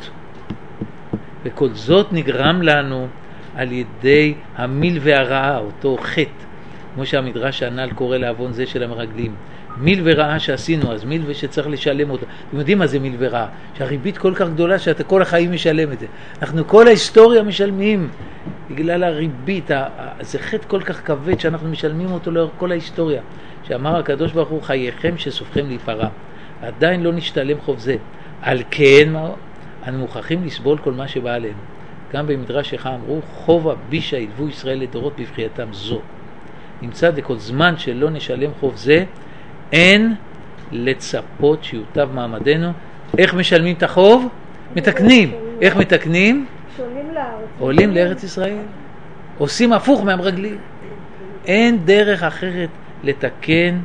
וכל זאת נגרם לנו על ידי המיל והרעה, אותו חטא, כמו שהמדרש הנ"ל קורא לעוון זה של המרגלים. מיל ורעה שעשינו, אז מיל ושצריך לשלם אותו. אתם יודעים מה זה מיל ורעה? שהריבית כל כך גדולה שאתה כל החיים משלם את זה. אנחנו כל ההיסטוריה משלמים בגלל הריבית, זה חטא כל כך כבד שאנחנו משלמים אותו לאורך כל ההיסטוריה. שאמר הקדוש ברוך הוא, חייכם שסופכם להיפרע. עדיין לא נשתלם חוב זה. על כן, אנו מוכרחים לסבול כל מה שבא עלינו. גם במדרש שלך אמרו, חובה בישה ילבו ישראל לדורות בבחייתם זו. נמצא דכל זמן שלא נשלם חוב זה, אין לצפות שיוטב מעמדנו. איך משלמים את החוב? מתקנים. איך מתקנים? עולים לארץ ישראל. עושים הפוך מהמרגלים. אין דרך אחרת לתקן.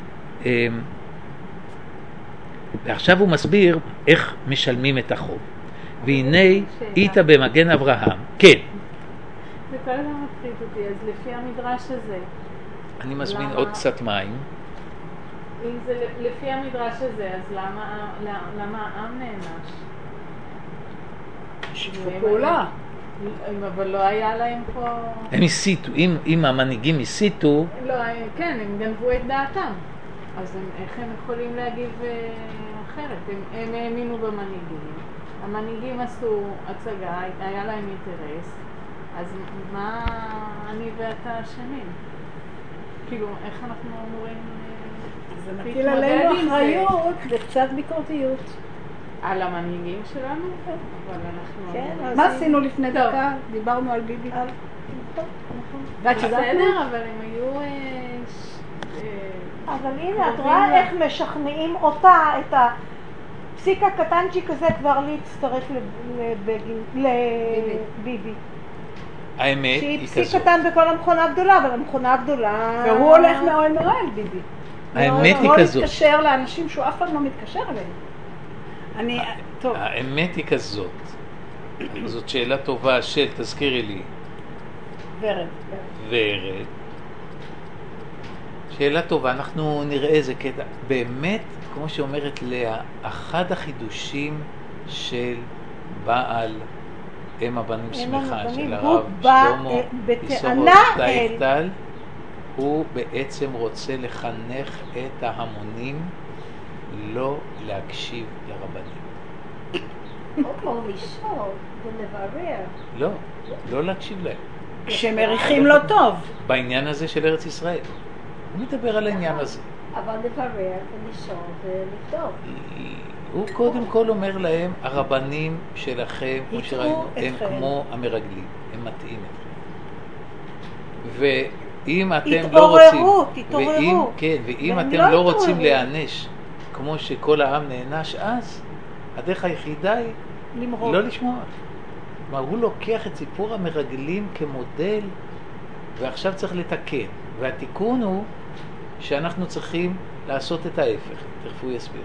ועכשיו הוא מסביר איך משלמים את החוב. והנה איתה במגן אברהם. כן. זה כל הזמן מפחיד אותי, אז לפי המדרש הזה. אני מזמין עוד קצת מים. אם זה לפי המדרש הזה, אז למה, למה העם נענש? שיתפו פעולה. אבל לא היה להם פה... הם הסיתו, אם, אם המנהיגים הסיתו... לא, כן, הם גנבו את דעתם. אז הם, איך הם יכולים להגיב אחרת? הם, הם האמינו במנהיגים. המנהיגים עשו הצגה, היה להם אינטרס. אז מה אני ואתה אשמים? כאילו, איך אנחנו אמורים... זה מטיל עלינו אחריות וקצת ביקורתיות. על המנהיגים שלנו? אבל אנחנו... מה עשינו לפני דקה? דיברנו על ביבי. בסדר, אבל הם היו... אבל הנה, את רואה איך משכנעים אותה, את הפסיק הקטנצ'יק הזה כבר להצטרף לביבי. האמת היא כזאת. שהיא פסיק קטן בכל המכונה הגדולה, אבל המכונה הגדולה... והוא הולך מאוהל מאוהל, ביבי. האמת היא כזאת. לא להתקשר לאנשים שהוא אף אחד לא מתקשר אליהם. אני... טוב. האמת היא כזאת. זאת שאלה טובה של, תזכירי לי. ורד. ורד. שאלה טובה, אנחנו נראה איזה קטע. באמת, כמו שאומרת לאה, אחד החידושים של בעל אם הבנים שמחה של הרב שלמה יסורות טייטל, הוא בעצם רוצה לחנך את ההמונים לא להקשיב לרבנים. או לשאול ולברר. לא, לא להקשיב להם. שמריחים לא טוב. בעניין הזה של ארץ ישראל. הוא מדבר על העניין הזה. אבל לברר ולשאול ולבדוק. הוא קודם כל אומר להם, הרבנים שלכם, כמו שראינו, הם כמו המרגלים, הם מטעים אתכם. ואם אתם לא רוצים, תתעוררו, תתעוררו. ואם, כן, ואם והם אתם לא לא רוצים התעוררו. להיענש כמו שכל העם נענש אז, הדרך היחידה היא למרוד. לא לשמוע. כלומר, הוא לוקח את סיפור המרגלים כמודל, ועכשיו צריך לתקן. והתיקון הוא שאנחנו צריכים לעשות את ההפך. תכף הוא יסביר.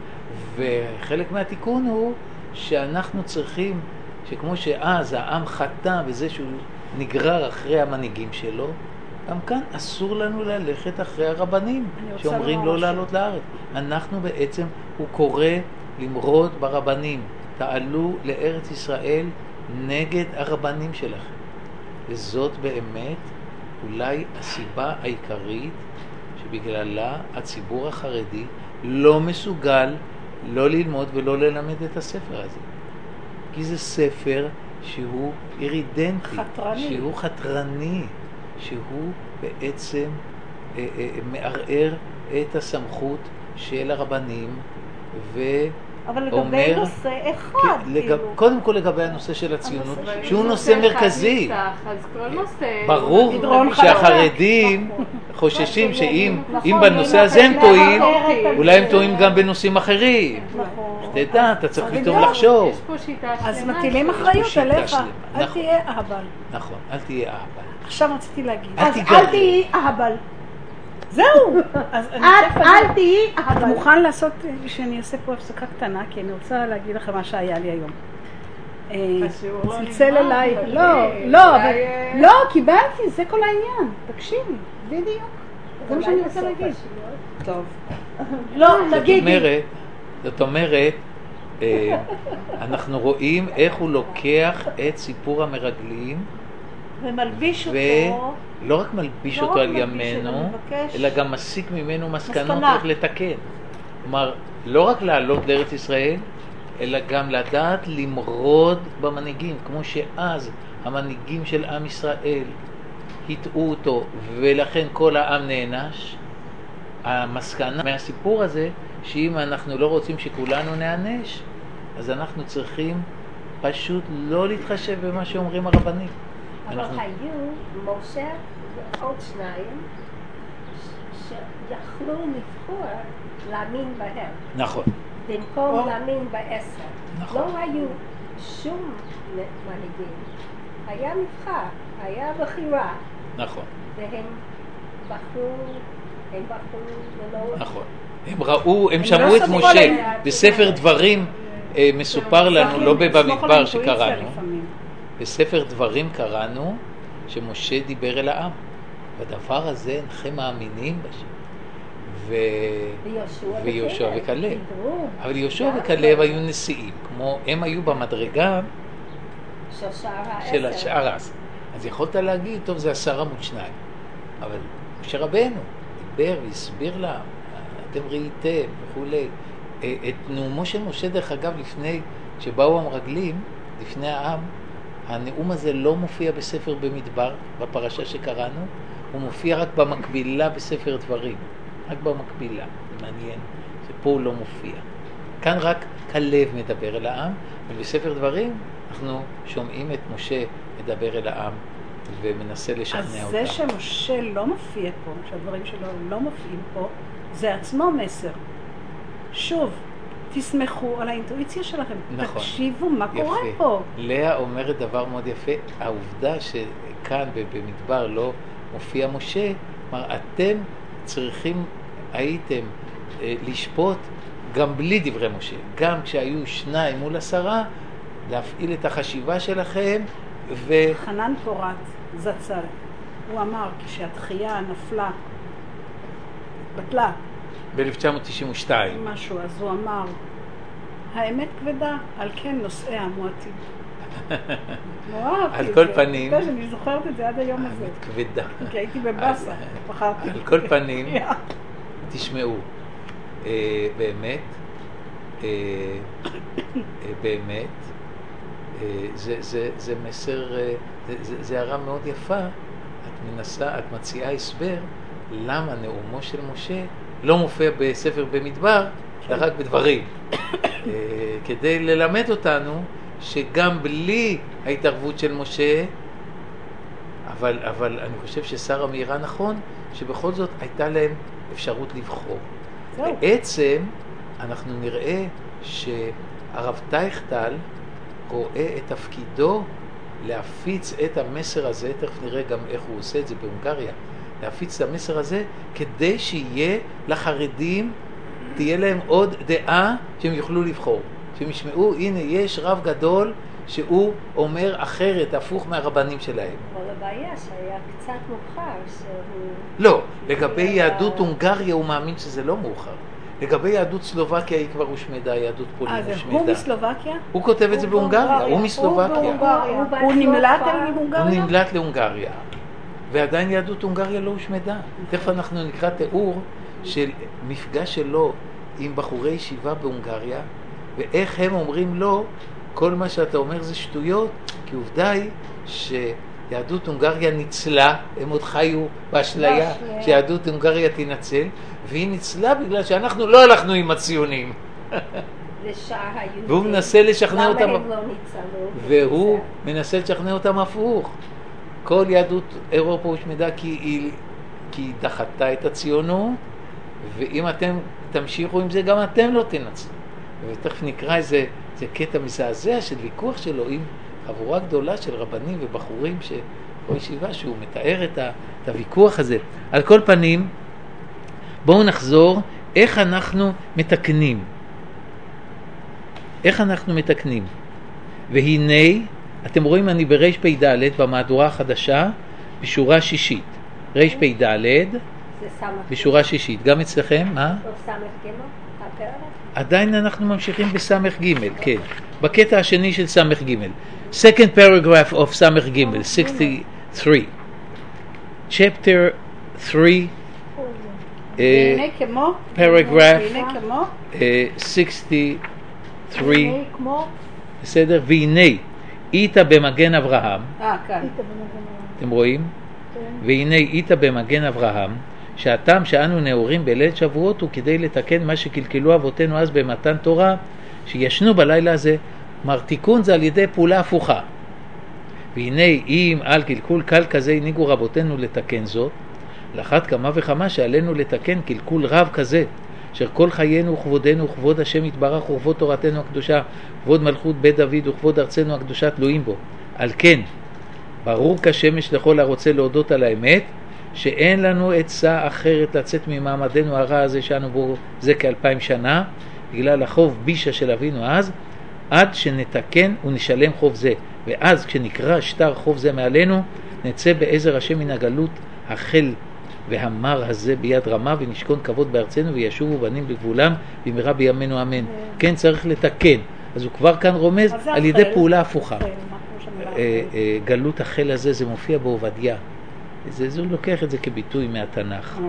וחלק מהתיקון הוא שאנחנו צריכים, שכמו שאז העם חטא בזה שהוא נגרר אחרי המנהיגים שלו, גם כאן אסור לנו ללכת אחרי הרבנים שאומרים לא לעלות לארץ. אנחנו בעצם, הוא קורא למרוד ברבנים. תעלו לארץ ישראל נגד הרבנים שלכם. וזאת באמת אולי הסיבה העיקרית שבגללה הציבור החרדי לא מסוגל לא ללמוד ולא ללמד את הספר הזה. כי זה ספר שהוא אירידנטי, חתרני. שהוא חתרני, שהוא בעצם אה, אה, מערער את הסמכות של הרבנים ואומר... אבל לגבי נושא אחד, כן, כאילו. לגב, קודם כל לגבי הנושא של הציונות, הנושא שהוא אם נושא אחד מרכזי. נפתח, אז כל נושא... ברור מדרון שהחרדים חוששים שאם אם בנושא הזה הם טועים, אולי הם טועים גם בנושאים אחרים. נכון. תדע, אתה צריך אז פתאום גם, לחשוב. יש פה שיטה שלמה. אז מטילים ש- אחריות שיטה עליך, שלמה. אל נכון. תהיה אהבל. נכון, אל תהיה אהבה. עכשיו רציתי להגיד. אל אז תיגרר. אל תהיי אהבל. זהו. אז אני אל תכף- אל תהיי אתה אהבל. מוכן לעשות שאני אעשה פה הפסקה קטנה, כי אני רוצה להגיד לכם מה שהיה לי היום. אה, השיעור לא צלצל נגמר, אליי, אבל לא, אה, לא, אולי, אבל, אה, לא, קיבלתי, זה כל העניין. תקשיבי, בדיוק. זה מה שאני רוצה להגיד. טוב. לא, זאת תגידי. אומרת, זאת אומרת, אה, אנחנו רואים איך הוא לוקח את סיפור המרגלים, ומלביש אותו. ולא רק מלביש לא אותו רק על מלביש, ימינו, אלא מבקש- אלא גם מסיק ממנו מסקנות מסקנה. איך לתקן. כלומר, לא רק לעלות לארץ ישראל, אלא גם לדעת למרוד במנהיגים, כמו שאז המנהיגים של עם ישראל הטעו אותו, ולכן כל העם נענש. המסקנה מהסיפור הזה, שאם אנחנו לא רוצים שכולנו נענש, אז אנחנו צריכים פשוט לא להתחשב במה שאומרים הרבנים. אבל אנחנו- היו משה ועוד שניים ש- שיכלו לבחור להאמין בהם, נכון, במקום או. להאמין בעשר. נכון. לא היו שום מנהיגים. היה מבחר, היה בחירה, נכון, והם בחרו, הם בחרו ללא... נכון. הם ראו, הם לא שמעו את סמכו משה. עליהם. בספר דברים אה, מסופר לנו, לא צריך לסמוך על במדבר האינטואיציה שקראנו, לפעמים. בספר דברים קראנו שמשה דיבר אל העם. בדבר הזה אינכם מאמינים בשם. ו... ויהושע ויהושע וכלב. דיברו אבל יהושע גם וכלב היו נשיאים, כמו הם היו במדרגה של שאר העשר. של השאר העשר. אז יכולת להגיד, טוב, זה עשר עמוד שניים. אבל משה רבנו דיבר והסביר לה, אתם ראיתם וכולי. את נאומו של משה, דרך אגב, לפני, כשבאו המרגלים, לפני העם, הנאום הזה לא מופיע בספר במדבר, בפרשה שקראנו, הוא מופיע רק במקבילה בספר דברים. רק במקבילה, זה מעניין, שפה הוא לא מופיע. כאן רק כלב מדבר אל העם, ובספר דברים אנחנו שומעים את משה מדבר אל העם ומנסה לשכנע אז אותם. זה שמשה לא מופיע פה, שהדברים שלו לא מופיעים פה, זה עצמו מסר. שוב, תסמכו על האינטואיציה שלכם. נכון. תקשיבו מה יפה. קורה פה. לאה אומרת דבר מאוד יפה, העובדה שכאן במדבר לא מופיע משה, כלומר אתם צריכים, הייתם אה, לשפוט גם בלי דברי משה, גם כשהיו שניים מול עשרה, להפעיל את החשיבה שלכם, ו... חנן פורת זצ"ל, הוא אמר כשהתחייה נפלה, בטלה ב-אלף תשע מאות תשעים ושתיים. משהו, אז הוא אמר, האמת כבדה, על כן נושאיה מועטים. לא אהבתי על את כל זה. פנים- אתה יודע שאני זוכרת את זה עד היום הזה. האמת כבדה. כי הייתי בבאסה, על- פחדתי. על כל פנים, תשמעו, אה, באמת, אה, אה, באמת, אה, זה, זה, זה מסר, אה, זה, זה, זה הערה מאוד יפה. את מנסה, את מציעה הסבר למה נאומו של משה לא מופיע בספר במדבר, אלא רק בדברים. אה, כדי ללמד אותנו שגם בלי ההתערבות של משה, אבל, אבל אני חושב ששרה מאירה נכון, שבכל זאת הייתה להם אפשרות לבחור. זהו. בעצם אנחנו נראה שהרב טייכטל רואה את תפקידו להפיץ את המסר הזה, תכף נראה גם איך הוא עושה את זה בהונגריה, להפיץ את המסר הזה כדי שיהיה לחרדים, תהיה להם עוד דעה שהם יוכלו לבחור. שהם ישמעו, הנה יש רב גדול שהוא אומר אחרת, הפוך מהרבנים שלהם. אבל הבעיה שהיה קצת מאוחר שהוא... לא, לגבי יהדות הונגריה הוא מאמין שזה לא מאוחר. לגבי יהדות סלובקיה היא כבר הושמדה, יהדות פולין אז הושמדה. הוא מסלובקיה? הוא כותב את זה בהונגריה, הוא מסלובקיה. הוא נמלט על הוא הונגריה? נמלט להונגריה. ועדיין יהדות הונגריה לא הושמדה. תכף אנחנו נקרא תיאור של מפגש שלו עם בחורי ישיבה בהונגריה, ואיך הם אומרים לו, כל מה שאתה אומר זה שטויות, כי עובדה היא שיהדות הונגריה ניצלה, הם עוד חיו באשליה שיהדות הונגריה תנצל, והיא ניצלה בגלל שאנחנו לא הלכנו עם הציונים. והוא מנסה לשכנע אותם, והוא מנסה לשכנע אותם הפוך. כל יהדות אירופה הושמדה כי היא, כי היא דחתה את הציונות, ואם אתם תמשיכו עם זה גם אתם לא תנצלו. ותכף נקרא איזה, איזה קטע מזעזע של ויכוח שלו עם חבורה גדולה של רבנים ובחורים שבו ישיבה שהוא מתאר את, ה, את הוויכוח הזה. על כל פנים, בואו נחזור איך אנחנו מתקנים. איך אנחנו מתקנים. והנה, אתם רואים אני ברש פי ד' במהדורה החדשה בשורה שישית. רש פי ד' בשורה שישית. גם אצלכם, מה? לא סמך ג' הפרק? עדיין אנחנו ממשיכים בסמך ג', כן. בקטע השני של סמך ג'. Second paragraph of סמך ג', sixty-three. Chapter three. והנה כמו? paragraph והנה כמו? sixty-three. והנה כמו? בסדר? והנה, איתה במגן אברהם. אה, כאן. אתם רואים? והנה איתה במגן אברהם, שהטעם שאנו נאורים בליל שבועות הוא כדי לתקן מה שקלקלו אבותינו אז במתן תורה, שישנו בלילה הזה. כלומר, תיקון זה על ידי פעולה הפוכה. והנה אם על קלקול קל כזה הניגו רבותינו לתקן זאת, לאחת כמה וכמה שעלינו לתקן קלקול רב כזה, אשר כל חיינו וכבודנו וכבוד השם יתברך וכבוד תורתנו הקדושה, כבוד מלכות בית דוד וכבוד ארצנו הקדושה תלויים בו. על כן, ברור כשמש לכל הרוצה להודות על האמת, שאין לנו עצה אחרת לצאת ממעמדנו הרע הזה שאנו בו זה כאלפיים שנה, בגלל החוב בישה של אבינו אז, עד שנתקן ונשלם חוב זה. ואז כשנקרא שטר חוב זה מעלינו, נצא בעזר השם מן הגלות החל והמר הזה ביד רמה, ונשכון כבוד בארצנו וישובו בנים לגבולם במהרה בימינו אמן. כן, צריך לתקן. אז הוא כבר כאן רומז על ידי פעולה הפוכה. גלות החל הזה זה מופיע בעובדיה. זה, זה הוא לוקח את זה כביטוי מהתנ"ך.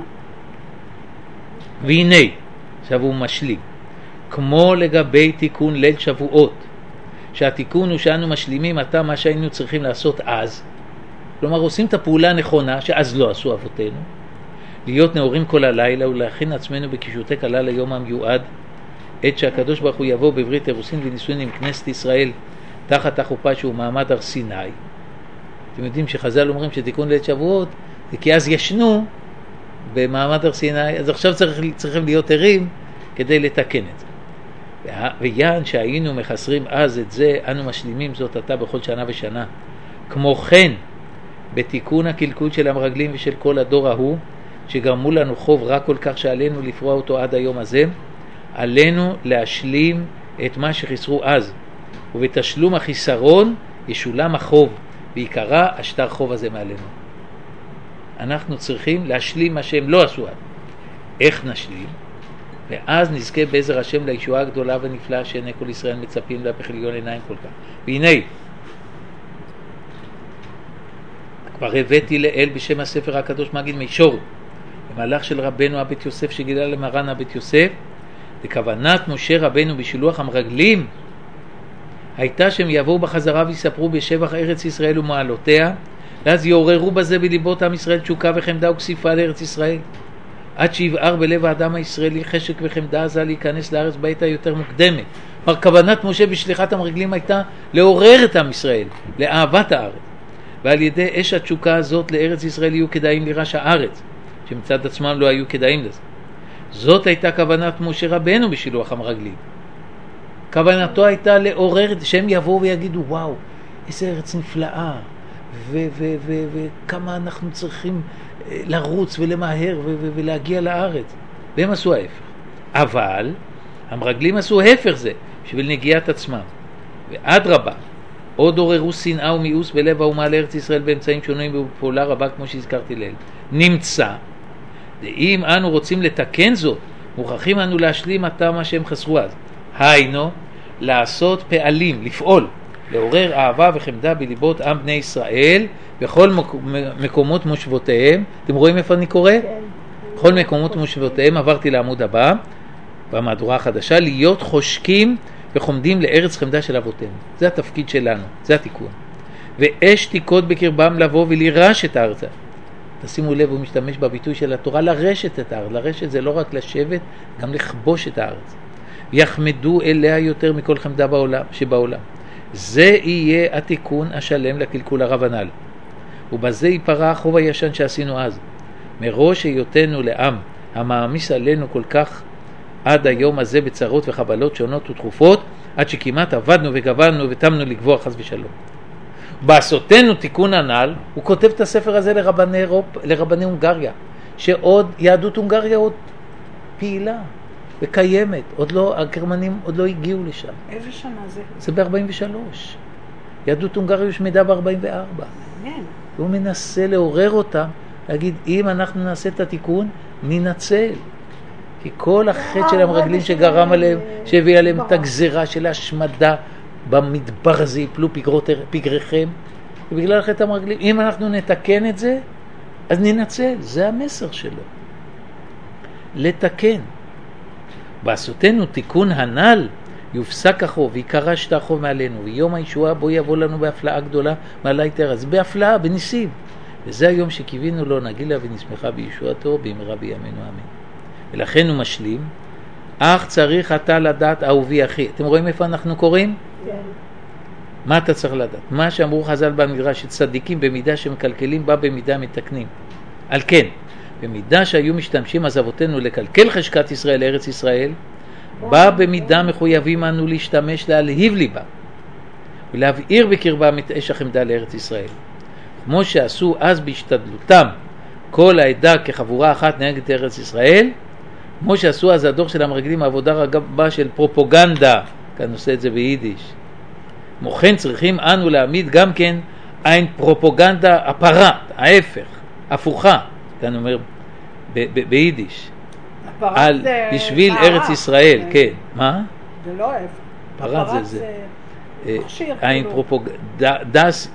והנה, עכשיו הוא משלים, כמו לגבי תיקון ליל שבועות, שהתיקון הוא שאנו משלימים עתה מה שהיינו צריכים לעשות אז, כלומר עושים את הפעולה הנכונה שאז לא עשו אבותינו, להיות נאורים כל הלילה ולהכין עצמנו בקישוטי כלה ליום המיועד, עת שהקדוש ברוך הוא יבוא בברית אירוסין ונישואין עם כנסת ישראל תחת החופה שהוא מעמד הר סיני. אתם יודעים שחז"ל אומרים שתיקון ליל שבועות זה כי אז ישנו במעמד הר סיני, אז עכשיו צריך, צריכים להיות ערים כדי לתקן את זה. ויען שהיינו מחסרים אז את זה, אנו משלימים זאת עתה בכל שנה ושנה. כמו כן, בתיקון הקלקול של המרגלים ושל כל הדור ההוא, שגרמו לנו חוב רע כל כך שעלינו לפרוע אותו עד היום הזה, עלינו להשלים את מה שחסרו אז, ובתשלום החיסרון ישולם החוב, בעיקרה השטר חוב הזה מעלינו. אנחנו צריכים להשלים מה שהם לא עשו עד. איך נשלים? ואז נזכה בעזר השם לישועה הגדולה ונפלאה שעיני כל ישראל מצפים לה בכליון עיניים כל כך. והנה, כבר הבאתי לאל בשם הספר הקדוש מגיד מישור, במהלך של רבנו הבית יוסף שגילה למרן הבית יוסף, לכוונת משה רבנו בשילוח המרגלים, הייתה שהם יבואו בחזרה ויספרו בשבח ארץ ישראל ומעלותיה, ואז יעוררו בזה בליבות עם ישראל תשוקה וחמדה וכסיפה לארץ ישראל, עד שיבער בלב האדם הישראלי חשק וחמדה עזה להיכנס לארץ בעת היותר מוקדמת. כלומר, כוונת משה בשליחת המרגלים הייתה לעורר את עם ישראל לאהבת הארץ, ועל ידי אש התשוקה הזאת לארץ ישראל יהיו כדאים לירש הארץ, שמצד עצמם לא היו כדאים לזה. זאת הייתה כוונת משה רבנו בשילוח המרגלים. כוונתו הייתה לעורר, שהם יבואו ויגידו, וואו, איזה ארץ נפלאה, וכמה אנחנו צריכים לרוץ ולמהר ולהגיע לארץ. והם עשו ההפך. אבל המרגלים עשו ההפך זה, בשביל נגיעת עצמם. ועד רבה, עוד עוררו שנאה ומיאוס בלב האומה לארץ ישראל באמצעים שונים ובפעולה רבה כמו שהזכרתי לעיל. נמצא, ואם אנו רוצים לתקן זאת, מוכרחים אנו להשלים עתה מה שהם חסרו אז. היינו, לעשות פעלים, לפעול, לעורר אהבה וחמדה בליבות עם בני ישראל בכל מקומות מושבותיהם. אתם רואים איפה אני קורא? כן. בכל מקומות מושבותיהם, עברתי לעמוד הבא, במהדורה החדשה, להיות חושקים וחומדים לארץ חמדה של אבותינו. זה התפקיד שלנו, זה התיקון. ואש תיקוד בקרבם לבוא ולירש את הארץ. תשימו לב, הוא משתמש בביטוי של התורה, לרשת את הארץ. לרשת זה לא רק לשבת, גם לכבוש את הארץ. ויחמדו אליה יותר מכל חמדה בעולם, שבעולם. זה יהיה התיקון השלם לקלקול הרב הנ"ל. ובזה ייפרע החוב הישן שעשינו אז. מראש היותנו לעם המעמיס עלינו כל כך עד היום הזה בצרות וחבלות שונות ותכופות, עד שכמעט עבדנו וגברנו ותמנו לגבוע חס ושלום. בעשותנו תיקון הנ"ל, הוא כותב את הספר הזה לרבני, אירופ, לרבני הונגריה, שעוד יהדות הונגריה עוד פעילה וקיימת, עוד לא, הגרמנים עוד לא הגיעו לשם. איזה שנה זה? זה ב-ארבעים ושלוש. יהדות הונגריה הושמדה ב-ארבעים וארבע. מעניין. והוא מנסה לעורר אותם, להגיד, אם אנחנו נעשה את התיקון, ננצל. כי כל החטא של המרגלים שגרם עליהם, שהביא עליהם את הגזרה של ההשמדה, במדבר הזה יפלו פגריכם, ובגלל חטא המרגלים, אם אנחנו נתקן את זה, אז ננצל. זה המסר שלו. לתקן. בעשותנו תיקון הנ"ל, יופסק החוב, ויקרש את החוב מעלינו, ויום הישועה בו יבוא לנו בהפלאה גדולה מעלה יתר. אז בהפלאה, בניסים. וזה היום שקיווינו לו נגילה ונשמחה בישועתו, במהרה בימינו אמן. ולכן הוא משלים, אך צריך אתה לדעת אהובי אחי. אתם רואים איפה אנחנו קוראים? כן. מה אתה צריך לדעת? מה שאמרו חז"ל במדרש, שצדיקים במידה שמקלקלים בה במידה מתקנים. על כן, במידה שהיו משתמשים אז אבותינו לקלקל חשקת ישראל לארץ ישראל, בה במידה מחויבים אנו להשתמש להלהיב ליבה ולהבעיר בקרבם את אש החמדה לארץ ישראל, כמו שעשו אז בהשתדלותם כל העדה כחבורה אחת נגד ארץ ישראל, כמו שעשו אז הדור של המרגלים העבודה רבה של פרופוגנדה, כאן עושה את זה ביידיש. מוכן צריכים אנו להעמיד גם כן אין פרופוגנדה הפרת, ההפך, הפוכה, כאן אומר ביידיש, על בשביל ארץ ישראל. כן, מה? זה לא ההפך. פרת זה זה אין פרופוגנדה, דס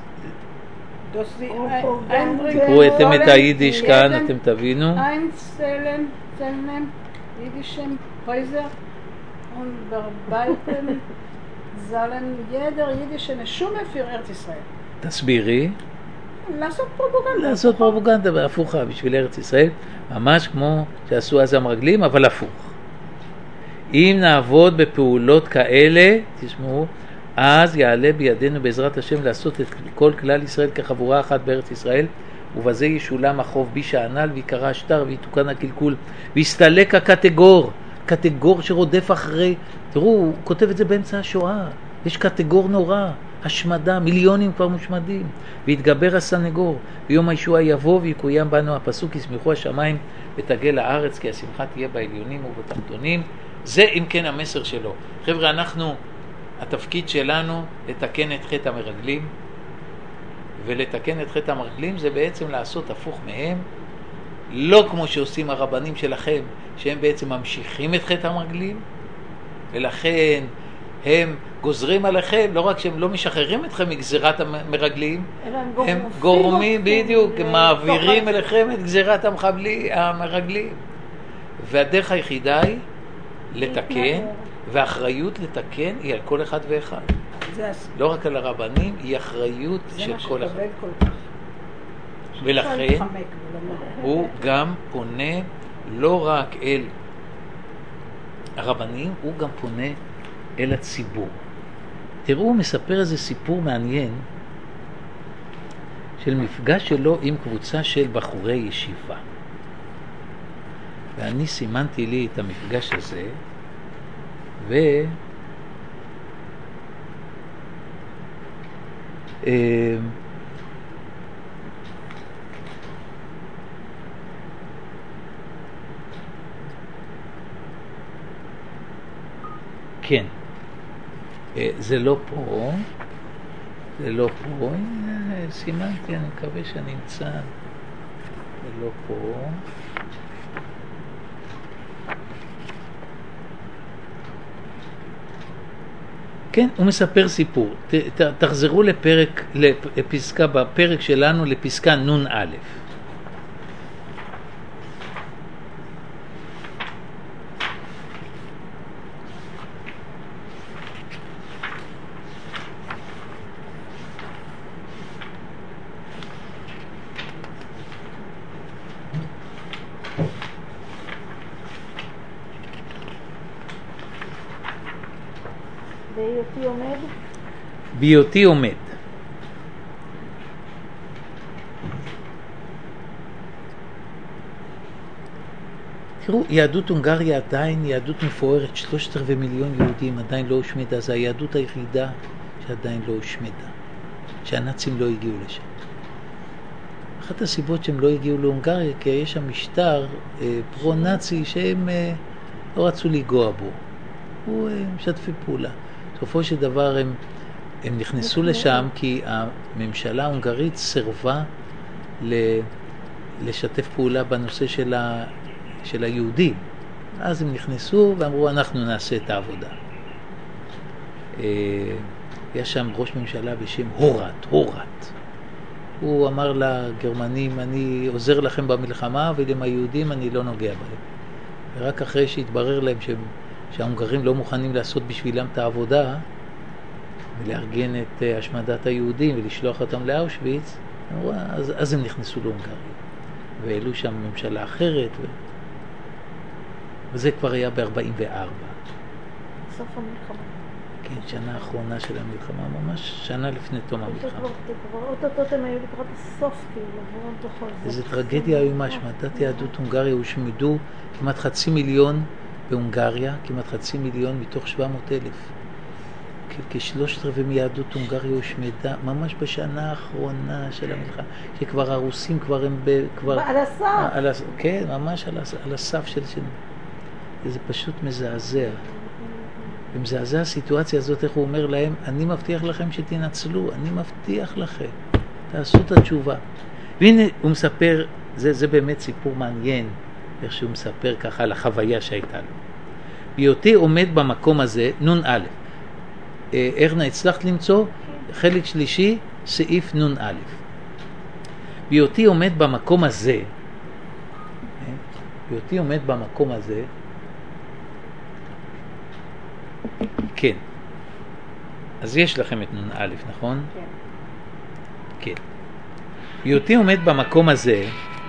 תקראו אתם את היידיש כאן, אתם תבינו. אין סלם, סלם, יידישם, פייזר, ובייטן, זלם, ידר, יידישם, שום אפיר ארץ ישראל. תסבירי. לעשות פרופוגנדה. לעשות פרופוגנדה בהפוכה בשביל ארץ ישראל, ממש כמו שעשו אז המרגלים, אבל הפוך. אם נעבוד בפעולות כאלה, תשמעו, אז יעלה בידינו בעזרת השם לעשות את כל כלל ישראל כחבורה אחת בארץ ישראל, ובזה ישולם החוב בישה הנ"ל, ויקרא השטר, ויתוקן הקלקול, ויסתלק הקטגור, קטגור שרודף אחרי, תראו, הוא כותב את זה באמצע השואה, יש קטגור נורא, השמדה, מיליונים כבר מושמדים, והתגבר הסנגור, ביום הישועה יבוא ויקוים בנו הפסוק, ישמחו השמיים ותגל הארץ, כי השמחה תהיה בעליונים ובתחתונים. זה אם כן המסר שלו. חבר'ה, אנחנו, התפקיד שלנו לתקן את חטא המרגלים, ולתקן את חטא המרגלים זה בעצם לעשות הפוך מהם, לא כמו שעושים הרבנים שלכם, שהם בעצם ממשיכים את חטא המרגלים, ולכן הם גוזרים עליכם, לא רק שהם לא משחררים אתכם מגזירת המרגלים, הם גורמים בדיוק, הם מעבירים אליכם את גזירת המרגלים. והדרך היחידה היא לתקן, והאחריות לתקן היא על כל אחד ואחד. לא רק על הרבנים, היא אחריות של כל אחד. ולכן הוא גם פונה לא רק אל הרבנים, הוא גם פונה אל הציבור. תראו, הוא מספר איזה סיפור מעניין, של מפגש שלו עם קבוצה של בחורי ישיבה. ואני סימנתי לי את המפגש הזה, ו... כן, זה לא פה, זה לא פה, הנה, סימנתי, אני מקווה שאני אמצא, זה לא פה. כן, הוא מספר סיפור. ת, ת, תחזרו לפרק, לפסקה, בפרק שלנו, לפסקה נון א'. בהיותי עומד? בהיותי עומד. תראו, יהדות הונגריה עדיין יהדות מפוארת, שלושת רבעי מיליון יהודים עדיין לא הושמדה, זו היהדות היחידה שעדיין לא הושמדה, שהנאצים לא הגיעו לשם. אחת הסיבות שהם לא הגיעו להונגריה, כי יש שם משטר אה, פרו-נאצי שהם אה, לא רצו לגוע בו. הוא אה, משתפי פעולה. בסופו של דבר הם, הם נכנסו לשם כי הממשלה ההונגרית סרבה ל, לשתף פעולה בנושא של, ה, של היהודים. אז הם נכנסו ואמרו, אנחנו נעשה את העבודה. יש שם ראש ממשלה בשם הורט, הורט. הוא אמר לגרמנים, אני עוזר לכם במלחמה, ולם היהודים אני לא נוגע בהם. ורק אחרי שהתברר להם שהם שההונגרים לא מוכנים לעשות בשבילם את העבודה ולארגן את השמדת היהודים ולשלוח אותם לאושוויץ, אז, אז הם נכנסו להונגריה והעלו שם ממשלה אחרת ו... וזה כבר היה ב-ארבעים וארבע. סוף המלחמה. כן, שנה האחרונה של המלחמה, ממש שנה לפני תום המלחמה. אוטוטות הם היו לקראת הסוף, כאילו, איזו טרגדיה איומה, השמדת יהדות הונגריה, הושמדו כמעט חצי מיליון בהונגריה, כמעט חצי מיליון מתוך שבע מאות אלף. כשלושת רבעי מיהדות הונגריה הושמדה, ממש בשנה האחרונה של המלחמה, שכבר הרוסים כבר הם ב... כבר... על הסף. על הס... כן, ממש על, הס... על הסף של... של... זה פשוט מזעזע. ומזעזע הסיטואציה הזאת, איך הוא אומר להם, אני מבטיח לכם שתנצלו, אני מבטיח לכם, תעשו את התשובה. והנה הוא מספר, זה, זה באמת סיפור מעניין, איך שהוא מספר ככה על החוויה שהייתה לו. בהיותי עומד במקום הזה, נון א', ארנה, הצלחת למצוא? חלק שלישי, סעיף נון א'. בהיותי עומד במקום הזה, בהיותי עומד במקום הזה, כן. אז יש לכם את נון א', נכון? כן. כן. בהיותי עומד במקום הזה,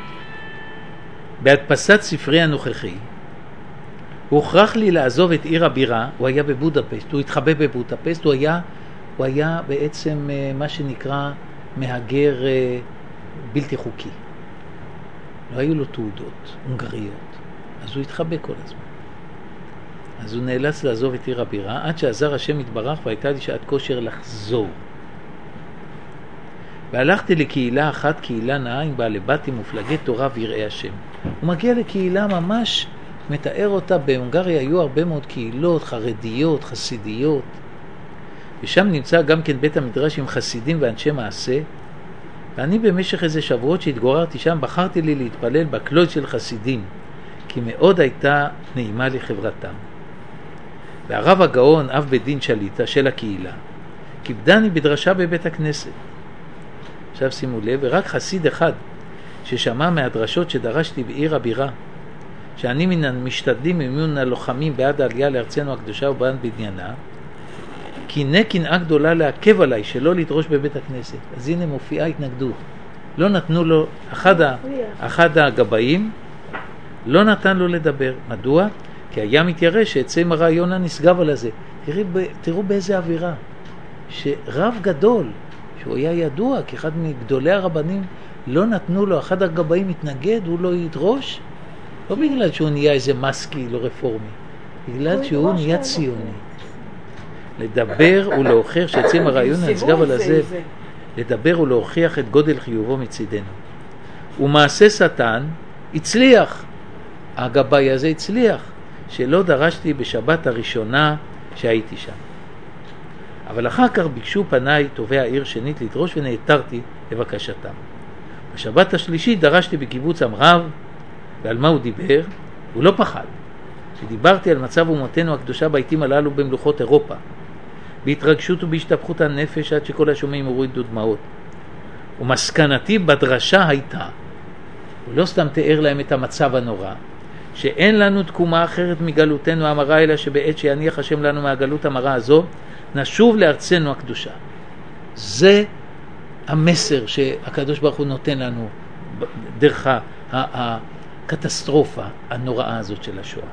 בהדפסת ספרי הנוכחי, הוא הוכרח לי לעזוב את עיר הבירה, הוא היה בבודפשט, הוא התחבא בבודפשט, הוא היה, הוא היה בעצם מה שנקרא מהגר בלתי חוקי. לא היו לו תעודות הונגריות, אז הוא התחבא כל הזמן. אז הוא נאלץ לעזוב את עיר הבירה, עד שעזר השם יתברך והייתה לי שעת כושר לחזור. והלכתי לקהילה אחת, קהילה נאה עם בעלי בתים מופלגי תורה ויראי השם. הוא מגיע לקהילה ממש, מתאר אותה, בהונגריה היו הרבה מאוד קהילות, חרדיות, חסידיות, ושם נמצא גם כן בית המדרש עם חסידים ואנשי מעשה, ואני במשך איזה שבועות שהתגוררתי שם, בחרתי לי להתפלל בקלוד של חסידים, כי מאוד הייתה נעימה לי חברתם. והרב הגאון, אב בית דין שליטה של הקהילה, כיבדני בדרשה בבית הכנסת. עכשיו שימו לב, ורק חסיד אחד ששמע מהדרשות שדרשתי בעיר הבירה, שאני מן המשתדלים ומן הלוחמים בעד העלייה לארצנו הקדושה ובעד בניינה, קינא קנאה גדולה לעכב עליי שלא לדרוש בבית הכנסת. אז הנה מופיעה התנגדות. לא נתנו לו, אחד, ה, אחד הגבאים לא נתן לו לדבר. מדוע? כי היה מתיירא שעצם הרעיון הנשגב על הזה. תראו, תראו באיזה אווירה. שרב גדול, שהוא היה ידוע כאחד מגדולי הרבנים, לא נתנו לו, אחד הגבאים התנגד, הוא לא ידרוש, לא בגלל שהוא נהיה איזה מסקי, לא רפורמי, בגלל שהוא נהיה ציוני. לדבר ולהוכיח שעצם הרעיון הנשגב על הזה, לדבר ולהוכיח את גודל חיובו מצידנו. ומעשה שטן הצליח, הגבאי הזה הצליח, שלא דרשתי בשבת הראשונה שהייתי שם. אבל אחר כך ביקשו פניי טובי העיר שנית לדרוש ונעתרתי לבקשתם. בשבת השלישית דרשתי בקיבוץ אמריו, ועל מה הוא דיבר? הוא לא פחד. ודיברתי על מצב אומתנו הקדושה בעיתים הללו במלוכות אירופה, בהתרגשות ובהשתפכות הנפש עד שכל השומעים הורידו דמעות. ומסקנתי בדרשה הייתה, הוא לא סתם תיאר להם את המצב הנורא, שאין לנו תקומה אחרת מגלותנו המרה, אלא שבעת שיניח השם לנו מהגלות המרה הזו, נשוב לארצנו הקדושה. זה המסר שהקדוש ברוך הוא נותן לנו דרך הקטסטרופה הנוראה הזאת של השואה.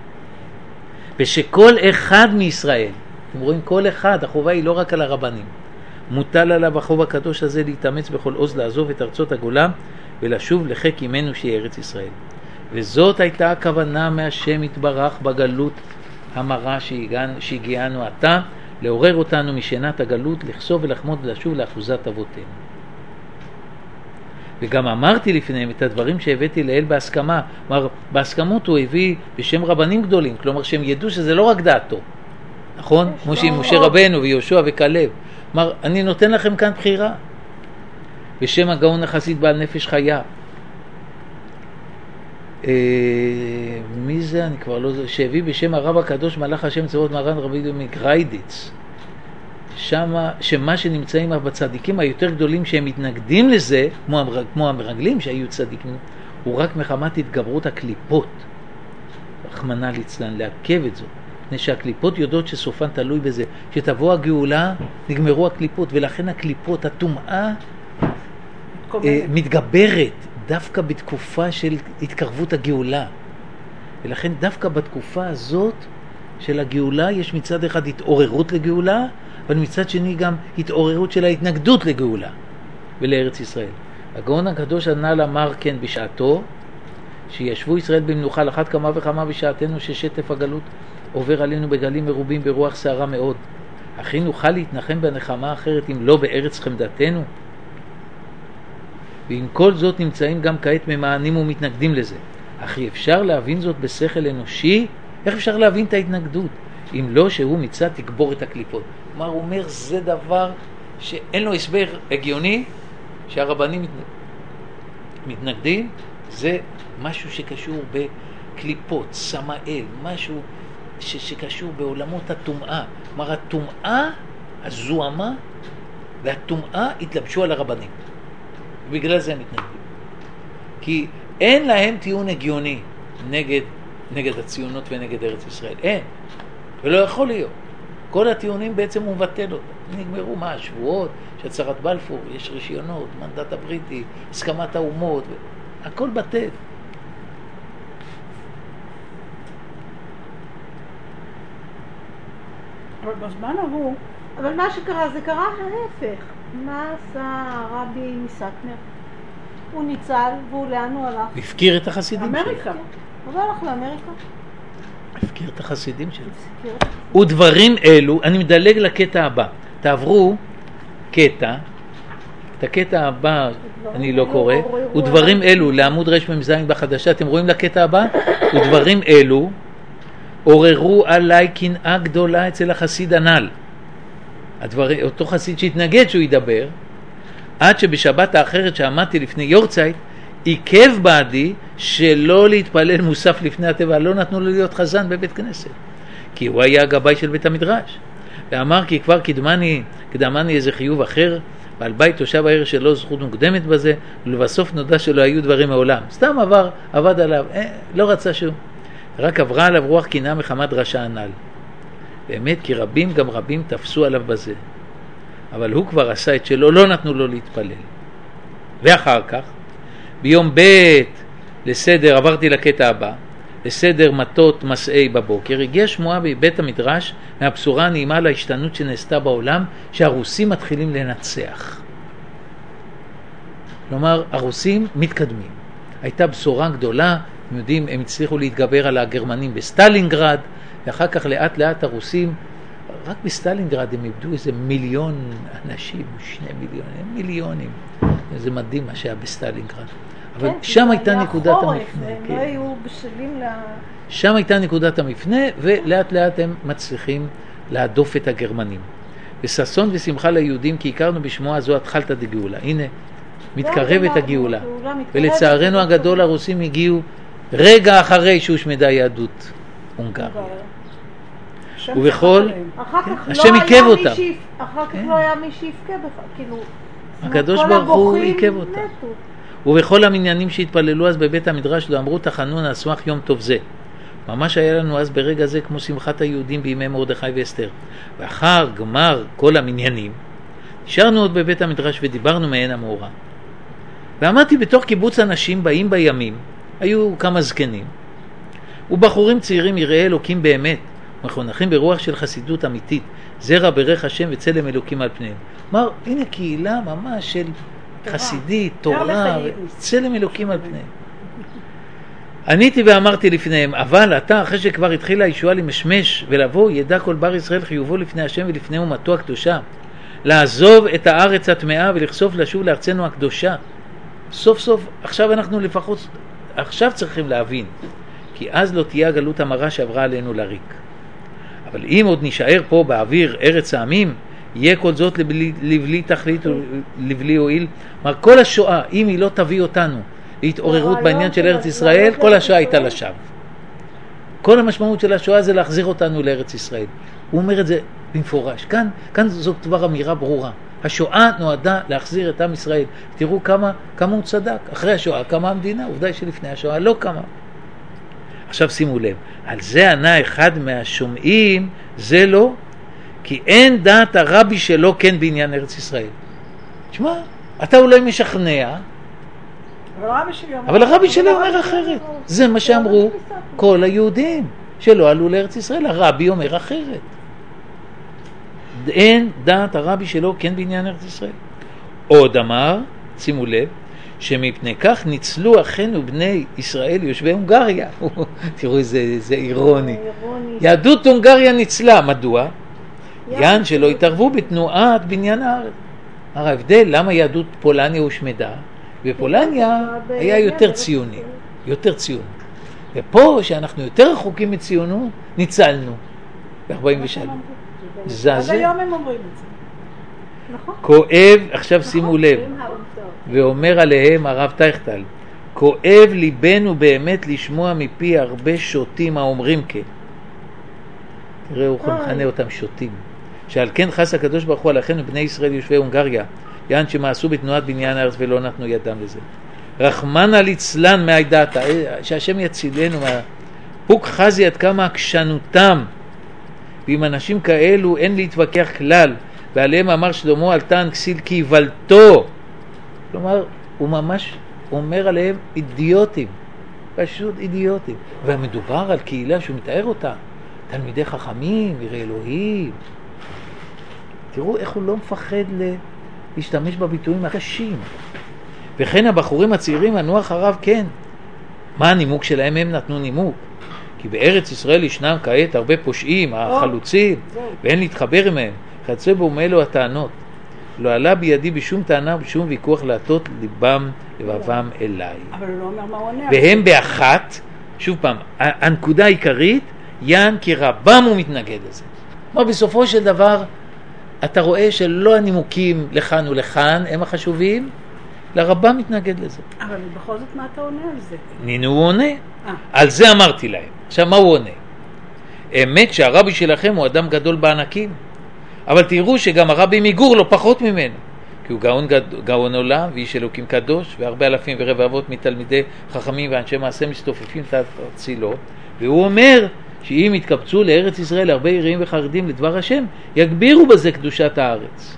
ושכל אחד מישראל, אתם רואים, כל אחד, החובה היא לא רק על הרבנים, מוטל עליו החוב הקדוש הזה להתאמץ בכל עוז לעזוב את ארצות הגולה ולשוב לחק עמנו שהיא ארץ ישראל. וזאת הייתה הכוונה מהשם יתברך בגלות המרה שהגיענו עתה, לעורר אותנו משנת הגלות, לחשוף ולחמוד ולשוב לאחוזת אבותינו. וגם אמרתי לפניהם את הדברים שהבאתי לאל בהסכמה. כלומר, בהסכמות הוא הביא בשם רבנים גדולים, כלומר שהם ידעו שזה לא רק דעתו, נכון? כמו שעם משה רבנו ויהושע וכלב. כלומר, אני נותן לכם כאן בחירה. בשם הגאון החסיד בעל נפש חיה. אה, מי זה? אני כבר לא... שהביא בשם הרב הקדוש מלאך השם צבאות מרן רבי יהודה מגריידיץ. שמה, שמה שנמצאים בצדיקים היותר גדולים שהם מתנגדים לזה, כמו, המרג, כמו המרגלים שהיו צדיקים, הוא רק מחמת התגברות הקליפות. רחמנא ליצלן, לעכב את זאת. מפני שהקליפות יודעות שסופן תלוי בזה. שתבוא הגאולה, נגמרו הקליפות, ולכן הקליפות, הטומאה, אה, מתגברת דווקא בתקופה של התקרבות הגאולה. ולכן דווקא בתקופה הזאת של הגאולה יש מצד אחד התעוררות לגאולה, אבל מצד שני גם התעוררות של ההתנגדות לגאולה ולארץ ישראל. הגאון הקדוש הנ"ל אמר כן בשעתו, שישבו ישראל במנוחה על אחת כמה וכמה בשעתנו ששטף הגלות עובר עלינו בגלים מרובים ברוח שערה מאוד. הכי נוכל להתנחם בנחמה אחרת אם לא בארץ חמדתנו? ועם כל זאת נמצאים גם כעת ממענים ומתנגדים לזה. אך אפשר להבין זאת בשכל אנושי? איך אפשר להבין את ההתנגדות? אם לא שהוא מצד תקבור את הקליפות. כלומר, הוא אומר, זה דבר שאין לו הסבר הגיוני, שהרבנים מתנגדים, זה משהו שקשור בקליפות, סמאל, משהו ש- שקשור בעולמות הטומאה. כלומר, הטומאה, הזוהמה והטומאה התלבשו על הרבנים. ובגלל זה הם מתנגדים. כי אין להם טיעון הגיוני נגד, נגד הציונות ונגד ארץ ישראל. אין. ולא יכול להיות. כל הטיעונים בעצם הוא מבטל אותם. נגמרו מה? השבועות, שהצהרת בלפור, יש רישיונות, מנדט הבריטי, הסכמת האומות, הכל בטל. אבל בזמן ההוא, אבל מה שקרה, זה קרה ההפך. מה עשה הרבי מסטמר? הוא ניצל, והוא לאן הוא הלך? הפקיר את החסידים שלו. אמריקה. הוא הלך לאמריקה. הפקיר את החסידים שלו. ודברים אלו, אני מדלג לקטע הבא. תעברו קטע, את הקטע הבא אני לא קורא. ודברים אלו, לעמוד רש ממזיים בחדשה, אתם רואים לקטע הבא? ודברים אלו עוררו עליי קנאה גדולה אצל החסיד הנ"ל. הדבר, אותו חסיד שהתנגד שהוא ידבר, עד שבשבת האחרת שעמדתי לפני יורצייט, עיכב בעדי שלא להתפלל מוסף לפני הטבע, לא נתנו לו להיות חזן בבית כנסת, כי הוא היה הגבאי של בית המדרש, ואמר כי כבר קדמני, קדמני איזה חיוב אחר, ועל בית תושב העיר שלו זכות מוקדמת בזה, ולבסוף נודע שלא היו דברים מעולם. סתם עבר, עבד עליו, אה, לא רצה שום. רק עברה עליו רוח קנאה מחמת דרשה הנ"ל. באמת, כי רבים גם רבים תפסו עליו בזה. אבל הוא כבר עשה את שלו, לא נתנו לו להתפלל. ואחר כך, ביום ב' לסדר, עברתי לקטע הבא, לסדר מטות מסעי בבוקר, הגיעה שמועה בבית המדרש מהבשורה הנעימה להשתנות שנעשתה בעולם, שהרוסים מתחילים לנצח. כלומר, הרוסים מתקדמים. הייתה בשורה גדולה, הם יודעים, הם הצליחו להתגבר על הגרמנים בסטלינגרד, ואחר כך לאט לאט הרוסים, רק בסטלינגרד הם איבדו איזה מיליון אנשים, שני מיליון, מיליונים. זה מדהים מה שהיה בסטלינגרד. אבל כן, שם הייתה נקודת חורף, המפנה. הם כן. לא היו בשלים ל... שם הייתה נקודת המפנה, ולאט לאט הם מצליחים להדוף את הגרמנים. וששון ושמחה ליהודים, כי הכרנו בשמוע זו התחלת דגאולה. הנה, מתקרבת הגאולה. ולצערנו הגדול הרוסים הגיעו רגע אחרי שהושמדה יהדות הונגריה. ובכל... אחר כך השם לא עיכב היה אותם. מי שיפ- אחר כך כן. לא היה מי שיפקה בכלל, כאילו... הקדוש כל ברוך הוא הבוכים עיכב אותם. מתו. ובכל המניינים שהתפללו אז בבית המדרש לא אמרו תחנון על סמך יום טוב זה. ממש היה לנו אז ברגע זה כמו שמחת היהודים בימי מרדכי ואסתר. ואחר גמר כל המניינים, נשארנו עוד בבית המדרש ודיברנו מעין המאורע. ועמדתי בתוך קיבוץ אנשים באים בימים, היו כמה זקנים, ובחורים צעירים יראי אלוקים באמת, מחונכים ברוח של חסידות אמיתית, זרע ברך השם וצלם אלוקים על פניהם. אמר, הנה קהילה ממש של חסידית, תורה, צלם אלוקים על פניהם. עניתי ואמרתי לפניהם, אבל אתה אחרי שכבר התחילה הישועה למשמש ולבוא, ידע כל בר ישראל חיובו לפני השם ולפני אומתו הקדושה, לעזוב את הארץ הטמאה ולחשוף לשוב לארצנו הקדושה. סוף סוף, עכשיו אנחנו לפחות, עכשיו צריכים להבין, כי אז לא תהיה הגלות המרה שעברה עלינו לריק. אבל אם עוד נשאר פה באוויר ארץ העמים, יהיה כל זאת לבלי, לבלי תכלית ולבלי הועיל. כלומר, כל השואה, אם היא לא תביא אותנו להתעוררות בעניין של ארץ ישראל, כל השואה הייתה לשווא. כל המשמעות של השואה זה להחזיר אותנו לארץ ישראל. הוא אומר את זה במפורש. כאן, כאן זאת כבר אמירה ברורה. השואה נועדה להחזיר את עם ישראל. תראו כמה, כמה הוא צדק. אחרי השואה קמה המדינה, עובדה היא שלפני השואה לא קמה. עכשיו שימו לב, על זה ענה אחד מהשומעים, זה לא, כי אין דעת הרבי שלו כן בעניין ארץ ישראל. תשמע, אתה אולי משכנע, אבל הרבי שלי אומר אחרת. זה מה שאמרו כל היהודים שלא עלו לארץ ישראל, הרבי אומר אחרת. אין דעת הרבי שלו כן בעניין ארץ ישראל. עוד אמר, שימו לב, שמפני כך ניצלו אחינו בני ישראל יושבי הונגריה. תראו איזה, זה אירוני. יהדות הונגריה ניצלה. מדוע? יען שלא התערבו בתנועת בניין הארץ. ההבדל למה יהדות פולניה הושמדה, בפולניה היה יותר ציוני, יותר ציוני. ופה שאנחנו יותר רחוקים מציונות, ניצלנו ב-ארבעים ושלוש. זה אז זה. היום הם אומרים את זה. נכון. כואב, עכשיו שימו לב, ואומר עליהם הרב טייכטל, כואב ליבנו באמת לשמוע מפי הרבה שוטים האומרים כן. תראו, הוא מכנה אותם שוטים. שעל כן חס הקדוש ברוך הוא עליכם בני ישראל יושבי הונגריה, יען שמעשו בתנועת בניין הארץ ולא נתנו ידם לזה. רחמנא ליצלן מהעדתה, שהשם יצילנו מה... פוק חזי עד כמה עקשנותם, ועם אנשים כאלו אין להתווכח כלל, ועליהם אמר שלמה אל תען כסיל כי יבלתו. כלומר, הוא ממש אומר עליהם אידיוטים, פשוט אידיוטים. ומדובר על קהילה שהוא מתאר אותה, תלמידי חכמים, יראי אלוהים. תראו איך הוא לא מפחד להשתמש בביטויים הקשים. וכן הבחורים הצעירים ענו אחריו כן. מה הנימוק שלהם? הם נתנו נימוק. כי בארץ ישראל ישנם כעת הרבה פושעים, החלוצים, ואין להתחבר עמהם. חצה בו מאלו הטענות. לא עלה בידי בשום טענה ובשום ויכוח להטות ליבם לבבם אליי. אבל הוא לא אומר מה הוא עונה. והם באחת, שוב פעם, הנקודה העיקרית, יען כי רבם הוא מתנגד לזה. כלומר, בסופו של דבר, אתה רואה שלא הנימוקים לכאן ולכאן הם החשובים, לרבם מתנגד לזה. אבל בכל זאת מה אתה עונה על זה? נינו הוא עונה. על זה אמרתי להם. עכשיו, מה הוא עונה? אמת שהרבי שלכם הוא אדם גדול בענקים, אבל תראו שגם הרבי מגור לא פחות ממנו, כי הוא גאון, גאון עולם ואיש אלוקים קדוש, והרבה אלפים ורבבות מתלמידי חכמים ואנשי מעשה מסתופפים תחת צילו, והוא אומר שאם יתקבצו לארץ ישראל הרבה יראים וחרדים לדבר השם, יגבירו בזה קדושת הארץ.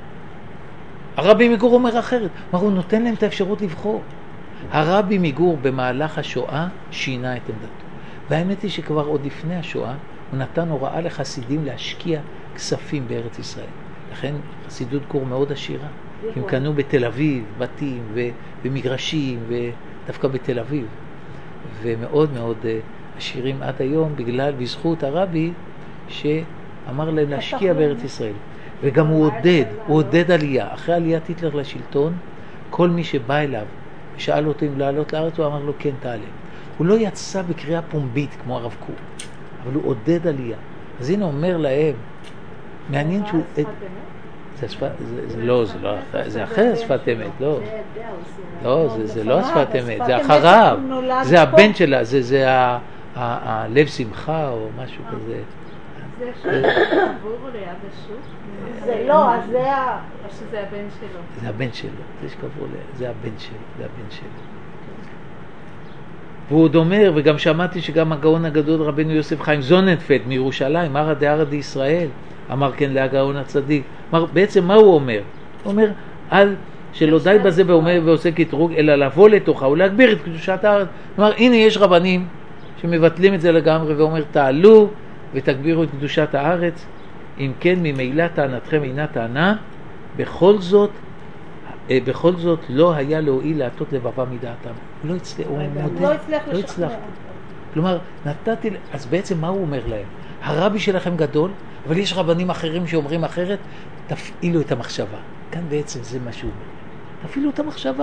הרבי מגור אומר אחרת, מה הוא נותן להם את האפשרות לבחור. הרבי מגור במהלך השואה שינה את עמדתו, והאמת היא שכבר עוד לפני השואה הוא נתן הוראה לחסידים להשקיע כספים בארץ ישראל. לכן חסידות גור מאוד עשירה. כי הם קנו בתל אביב בתים ו- ומגרשים, ודווקא בתל אביב, ומאוד מאוד עשירים עד היום, בגלל, בזכות הרבי שאמר להם להשקיע בארץ ישראל. וגם הוא עודד, הוא עודד עלייה. אחרי עליית היטלר לשלטון, כל מי שבא אליו ושאל אותו אם לעלות לארץ, הוא אמר לו כן, תעלה. הוא לא יצא בקריאה פומבית כמו הרב קוק, אבל הוא עודד עלייה. אז הנה אומר להם, מעניין שהוא... זה שפת, זה לא, זה לא, זה אחר שפת אמת, לא. לא, זה לא שפת אמת, זה אחריו. זה הבן שלה, זה הלב שמחה או משהו כזה. זה שקבור ליד השוק? זה לא, אז זה ה... או שזה הבן שלו? זה הבן שלו, זה שקבור ליד, זה הבן שלו, זה הבן שלו. והוא עוד אומר, וגם שמעתי שגם הגאון הגדול רבנו יוסף חיים זוננפלד מירושלים, מרא דארעא דישראל, אמר כן להגאון הצדיק. בעצם מה הוא אומר? הוא אומר, על שלא די בזה ואומר ועושה קטרוג, אלא לבוא לתוכה ולהגביר את קדושת הארץ. כלומר, הנה יש רבנים שמבטלים את זה לגמרי ואומר, תעלו ותגבירו את קדושת הארץ. אם כן, ממילא טענתכם אינה טענה, בכל זאת, בכל זאת לא היה להועיל להטות לבבם מדעתם. הוא לא הצליח, הוא מודה, לא הצליח לשכנע. כלומר, נתתי, אז בעצם מה הוא אומר להם? הרבי שלכם גדול, אבל יש רבנים אחרים שאומרים אחרת, תפעילו את המחשבה. כאן בעצם זה מה שהוא אומר. תפעילו את המחשבה.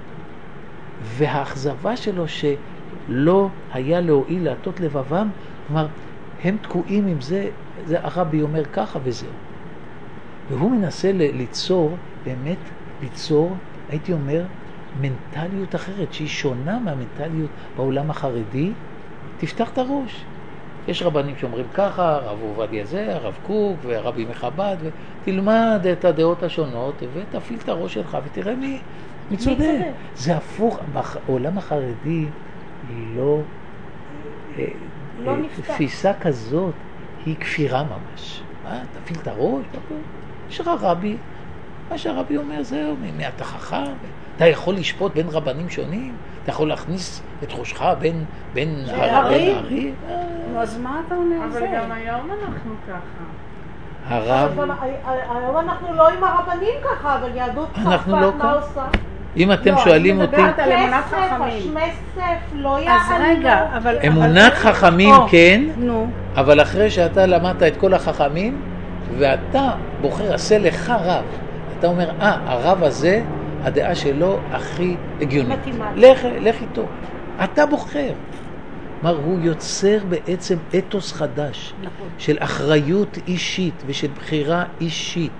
והאכזבה שלו שלא היה להועיל להטות לבבם, כלומר, הם תקועים עם זה, זה הרבי אומר ככה וזהו. והוא מנסה ליצור, באמת ליצור, הייתי אומר, מנטליות אחרת, שהיא שונה מהמנטליות בעולם החרדי. תפתח את הראש. יש רבנים שאומרים ככה, הרב עובדיה זה, הרב קוק והרבי מחב"ד, ותלמד את הדעות השונות ותפעיל את הראש שלך ותראה מי, מי צודק. זה הפוך, בעולם החרדי לא, לא נפתח. תפיסה כזאת היא כפירה ממש. מה? תפעיל את הראש? יש לך רבי, מה שהרבי אומר זהו, מי אתה חכם? אתה יכול לשפוט בין רבנים שונים? אתה יכול להכניס את ראשך בין, בין הערים? אז מה אתה אומר על זה? אבל גם היום אנחנו ככה. הרב... היום אנחנו לא עם הרבנים ככה, אבל יהדות צרפת מה עושה? אם אתם שואלים אותי... לא, אני מדברת על אמונת חכמים. השמסף לא יענו. אז רגע, אבל... אמונת חכמים כן, אבל אחרי שאתה למדת את כל החכמים, ואתה בוחר, עשה לך רב. אתה אומר, אה, הרב הזה, הדעה שלו הכי הגיונית. לך, לך איתו. אתה בוחר. כלומר, הוא יוצר בעצם אתוס חדש, נכון. של אחריות אישית ושל בחירה אישית.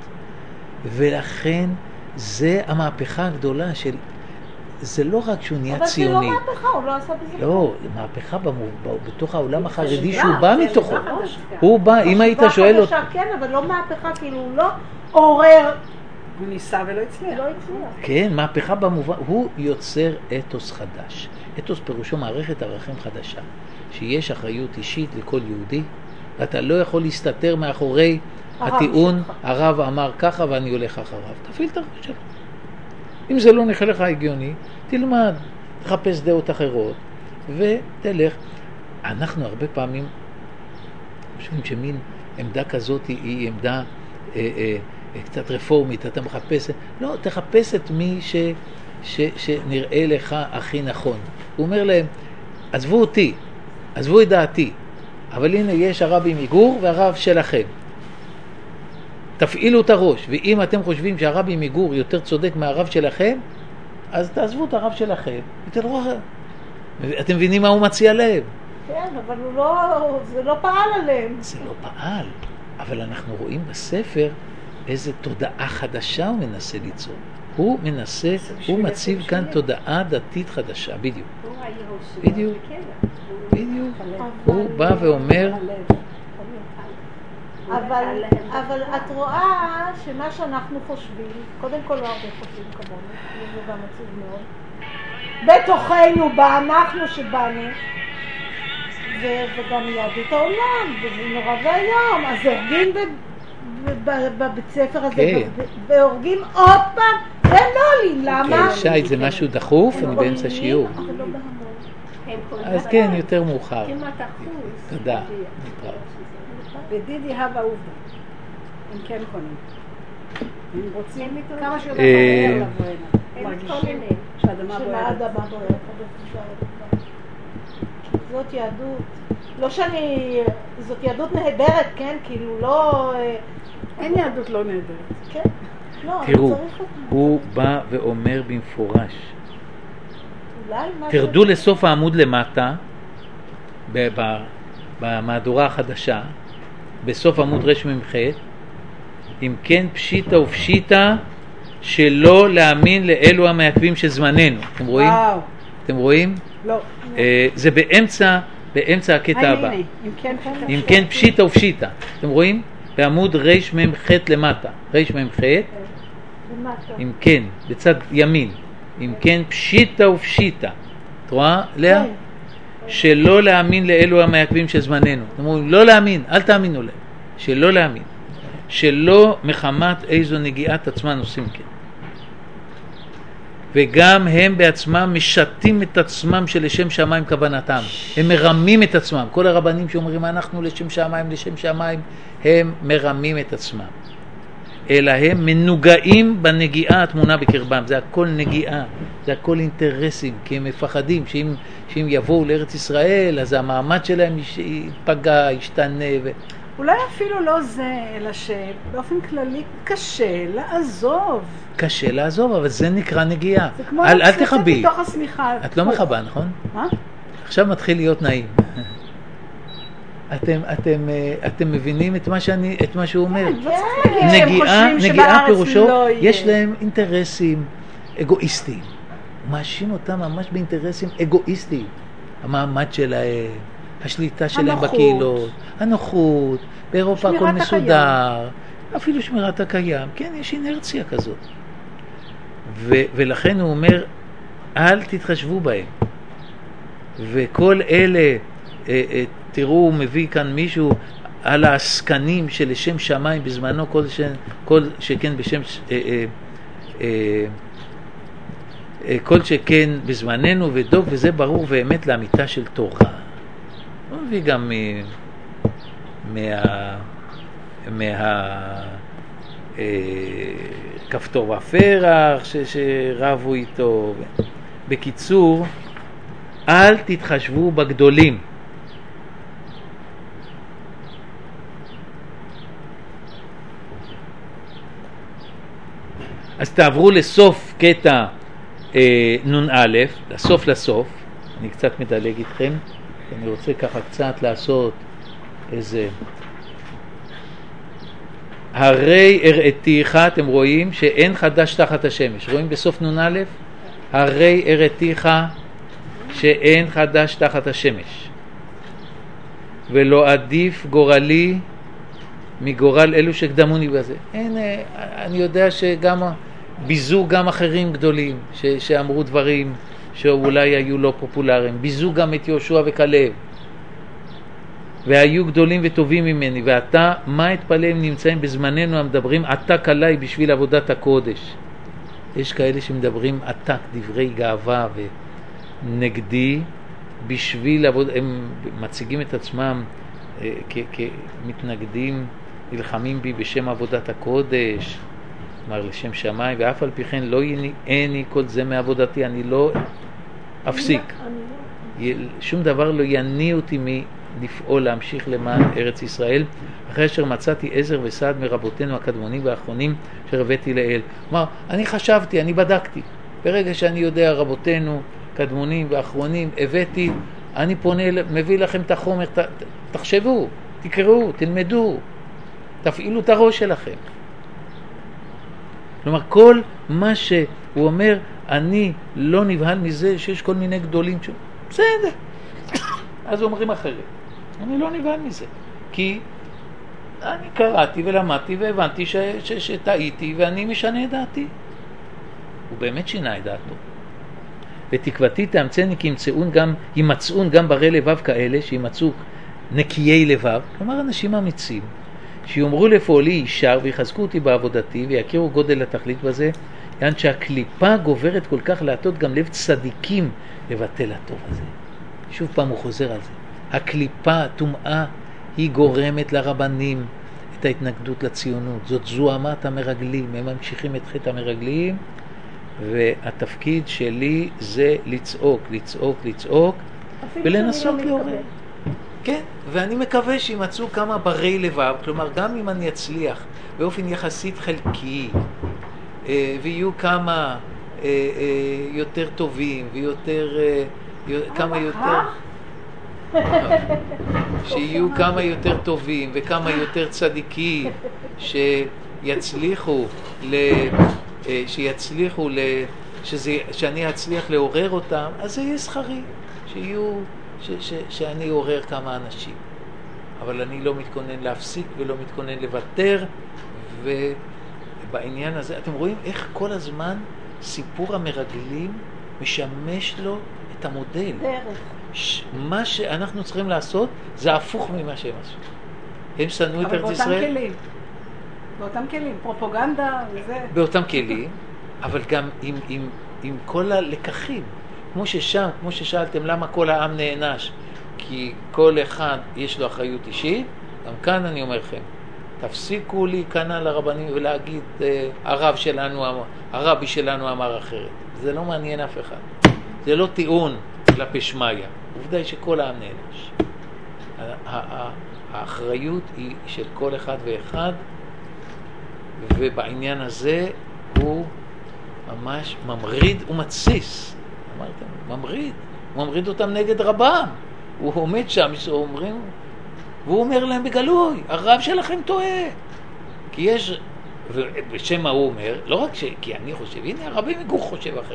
ולכן זה המהפכה הגדולה של... זה לא רק שהוא נהיה ציוני. אבל זה לא מהפכה, הוא לא עשה בזה. לא, מהפכה בתוך העולם החרדי שהוא בא מתוכו. הוא בא, אם היית שואל אותו... כן, אבל לא מהפכה, כאילו הוא לא עורר... הוא ניסה ולא הצליח. לא הצליח. כן, מהפכה במובן... הוא יוצר אתוס חדש. אתוס פירושו מערכת ערכים חדשה. שיש אחריות אישית לכל יהודי, ואתה לא יכול להסתתר מאחורי הטיעון, הרב אמר ככה ואני הולך אחריו. תפעיל את הראש שלך. אם זה לא נראה לך הגיוני, תלמד, תחפש דעות אחרות, ותלך. אנחנו הרבה פעמים חושבים שמין עמדה כזאת היא עמדה אה, אה, קצת רפורמית, אתה מחפש, לא, תחפש את מי ש, ש, שנראה לך הכי נכון. הוא אומר להם, עזבו אותי, עזבו את דעתי, אבל הנה יש הרבי מגור והרב שלכם. תפעילו את הראש, ואם אתם חושבים שהרבי מגור יותר צודק מהרב שלכם, אז תעזבו את הרב שלכם, ותלכו אחר. אתם מבינים מה הוא מציע להם? כן, אבל הוא לא, זה לא פעל עליהם. זה לא פעל, אבל אנחנו רואים בספר איזו תודעה חדשה הוא מנסה ליצור. הוא מנסה, הוא מציב כאן תודעה דתית חדשה, בדיוק. בדיוק, בדיוק. הוא בא ואומר... אבל, אבל את רואה שמה שאנחנו חושבים, קודם כל לא הרבה חושבים כמונו, זה גם עצוב מאוד, בתוכנו, באנחנו שבאנו, וגם יהדות העולם, וזה נורא והיום, אז הורגים בבית ספר הזה, והורגים עוד פעם, והם לא עולים, למה? כן, שי, זה משהו דחוף, אני באמצע שיעור. אז כן, יותר מאוחר. תודה. בדידי הווה עובדה. הם כן קונים. הם רוצים הם מתו- כמה שיותר אה, מהר לבוא הנה. אין כל מרגישים מיני. שהאדמה שמה בוערת. האדמה בוערת בתקופה. זאת יהדות. לא שאני... זאת יהדות נהדרת, כן? כאילו לא... אה, אין יהדות לא נהדרת. כן. לא, אני תראו, צריך אותה. הוא בא ואומר במפורש, אולי משהו... תרדו לסוף העמוד למטה, ב- ב- במהדורה החדשה, בסוף עמוד רמ"ח, אם כן פשיטה ופשיטה שלא להאמין לאלו המעכבים של זמננו. אתם רואים? וואו. אתם רואים? לא. אה, זה באמצע, באמצע הקטע הנה, הבא. הנה. אם כן פשיטה. אם כן פשיטה ופשיטה. אתם רואים? בעמוד רמ"ח למטה. רמ"ח, למטה. אם כן, בצד ימין. אם כן פשיטה ופשיטה. את רואה, לאה? כן. שלא להאמין לאלו המעכבים של זמננו. אתם אומרים, לא להאמין, אל תאמינו להם. שלא להאמין. שלא מחמת איזו נגיעת עצמן עושים כן. וגם הם בעצמם משתים את עצמם שלשם שמיים כוונתם. הם מרמים את עצמם. כל הרבנים שאומרים אנחנו לשם שמיים, לשם שמיים, הם מרמים את עצמם. אלא הם מנוגעים בנגיעה התמונה בקרבם. זה הכל נגיעה, זה הכל אינטרסים, כי הם מפחדים שאם, שאם יבואו לארץ ישראל, אז המעמד שלהם ייפגע, ישתנה. ו... אולי אפילו לא זה, אלא שבאופן כללי קשה לעזוב. קשה לעזוב, אבל זה נקרא נגיעה. זה כמו אל, אל לצאת תחבי. מתוך השמיכה. את לא מחבה, נכון? מה? עכשיו מתחיל להיות נעים. אתם, אתם, אה, אתם מבינים את מה שאני, את מה שהוא אומר? לא צריך להגיד שהם נגיעה, חושבים נגיעה שבארץ פירושו, לא יהיה. יש להם אינטרסים אגואיסטיים. הוא מאשים אותם ממש באינטרסים אגואיסטיים. המעמד שלהם, השליטה שלהם הנוחות. בקהילות, הנוחות, באירופה הכל שמירת מסודר, אפילו שמירת הקיים. כן, יש אינרציה כזאת. ו- ולכן הוא אומר, אל תתחשבו בהם. וכל אלה, אה, אה, תראו, הוא מביא כאן מישהו על העסקנים שלשם שמיים בזמנו, כל, ש... כל שכן בשם, אה, אה, אה, אה, כל שכן בזמננו ודוב, וזה ברור ואמת לאמיתה של תורה. הוא מביא גם מ... מה... מה... אה, כפתור ופרח ש... שרבו איתו. בקיצור, אל תתחשבו בגדולים. אז תעברו לסוף קטע אה, נון א', לסוף לסוף. אני קצת מדלג איתכם, אני רוצה ככה קצת לעשות איזה... הרי הראתיך, אתם רואים שאין חדש תחת השמש. רואים בסוף נון א', הרי הראתיך שאין חדש תחת השמש. ולא עדיף גורלי מגורל אלו שקדמוני בזה. אין, אני יודע שגם ביזו גם אחרים גדולים ש, שאמרו דברים שאולי היו לא פופולריים. ביזו גם את יהושע וכלב. והיו גדולים וטובים ממני. ואתה, מה אתפלא אם נמצאים בזמננו המדברים עתק עליי בשביל עבודת הקודש. יש כאלה שמדברים עתק, דברי גאווה ונגדי בשביל עבוד... הם מציגים את עצמם אה, כ- כמתנגדים, נלחמים בי בשם עבודת הקודש, כלומר לשם שמיים, ואף על פי כן לא יניעני כל זה מעבודתי, אני לא אפסיק. י- שום דבר לא יניע אותי מלפעול, להמשיך למען ארץ ישראל, אחרי אשר מצאתי עזר וסעד מרבותינו הקדמונים והאחרונים שרבתי לאל. כלומר, אני חשבתי, אני בדקתי. ברגע שאני יודע רבותינו, קדמונים ואחרונים, הבאתי, אני פונה, מביא לכם את החומר, ת, תחשבו, תקראו, תלמדו, תפעילו את הראש שלכם. כלומר, כל מה שהוא אומר, אני לא נבהל מזה שיש כל מיני גדולים, ש... בסדר. אז אומרים אחרת. אני לא נבהל מזה. כי אני קראתי ולמדתי והבנתי ש... ש... שטעיתי ואני משנה את דעתי. הוא באמת שינה את דעתו. ותקוותי תאמצני כי ימצאון גם, ימצאון גם ברי לבב כאלה, שימצאו נקיי לבב, כלומר אנשים אמיצים, שיאמרו לפועלי ישר ויחזקו אותי בעבודתי ויכירו גודל התכלית בזה, יען שהקליפה גוברת כל כך להטות גם לב צדיקים לבטל הטוב הזה. שוב פעם הוא חוזר על זה. הקליפה, הטומאה, היא גורמת לרבנים את את ההתנגדות לציונות. זאת זוהמת המרגלים, הם ממשיכים את חטא המרגלים, והתפקיד שלי זה לצעוק, לצעוק, לצעוק, ולנסות לא לעורר. כן, ואני מקווה שימצאו כמה ברי לבב, כלומר גם אם אני אצליח באופן יחסית חלקי, ויהיו כמה יותר טובים ויותר, כמה יותר, שיהיו כמה יותר טובים וכמה יותר צדיקים שיצליחו ל... שיצליחו ל... שזה... שאני אצליח לעורר אותם, אז זה יהיה שכרי, שיהיו, ש... ש... שאני אעורר כמה אנשים. אבל אני לא מתכונן להפסיק ולא מתכונן לוותר, ובעניין הזה, אתם רואים איך כל הזמן סיפור המרגלים משמש לו את המודל. דרך. ש... מה שאנחנו צריכים לעשות זה הפוך ממה שהם עשו. הם שנאו את ארץ ישראל. אבל באותם כלים. באותם כלים, פרופוגנדה וזה. באותם כלים, אבל גם עם, עם, עם כל הלקחים. כמו ששם, כמו ששאלתם למה כל העם נענש, כי כל אחד יש לו אחריות אישית, גם כאן אני אומר לכם, תפסיקו להיכנע לרבנים ולהגיד, הרב שלנו, הרבי שלנו אמר אחרת. זה לא מעניין אף אחד. זה לא טיעון כלפי שמיה. עובדה היא שכל העם נענש. האחריות היא של כל אחד ואחד, ובעניין הזה הוא ממש ממריד ומתסיס. אמרתם, ממריד. הוא ממריד אותם נגד רבם. הוא עומד שם, אומרים, והוא אומר להם בגלוי, הרב שלכם טועה. כי יש, ובשם מה הוא אומר, לא רק ש... כי אני חושב, הנה הרבי מגור חושב אחרת.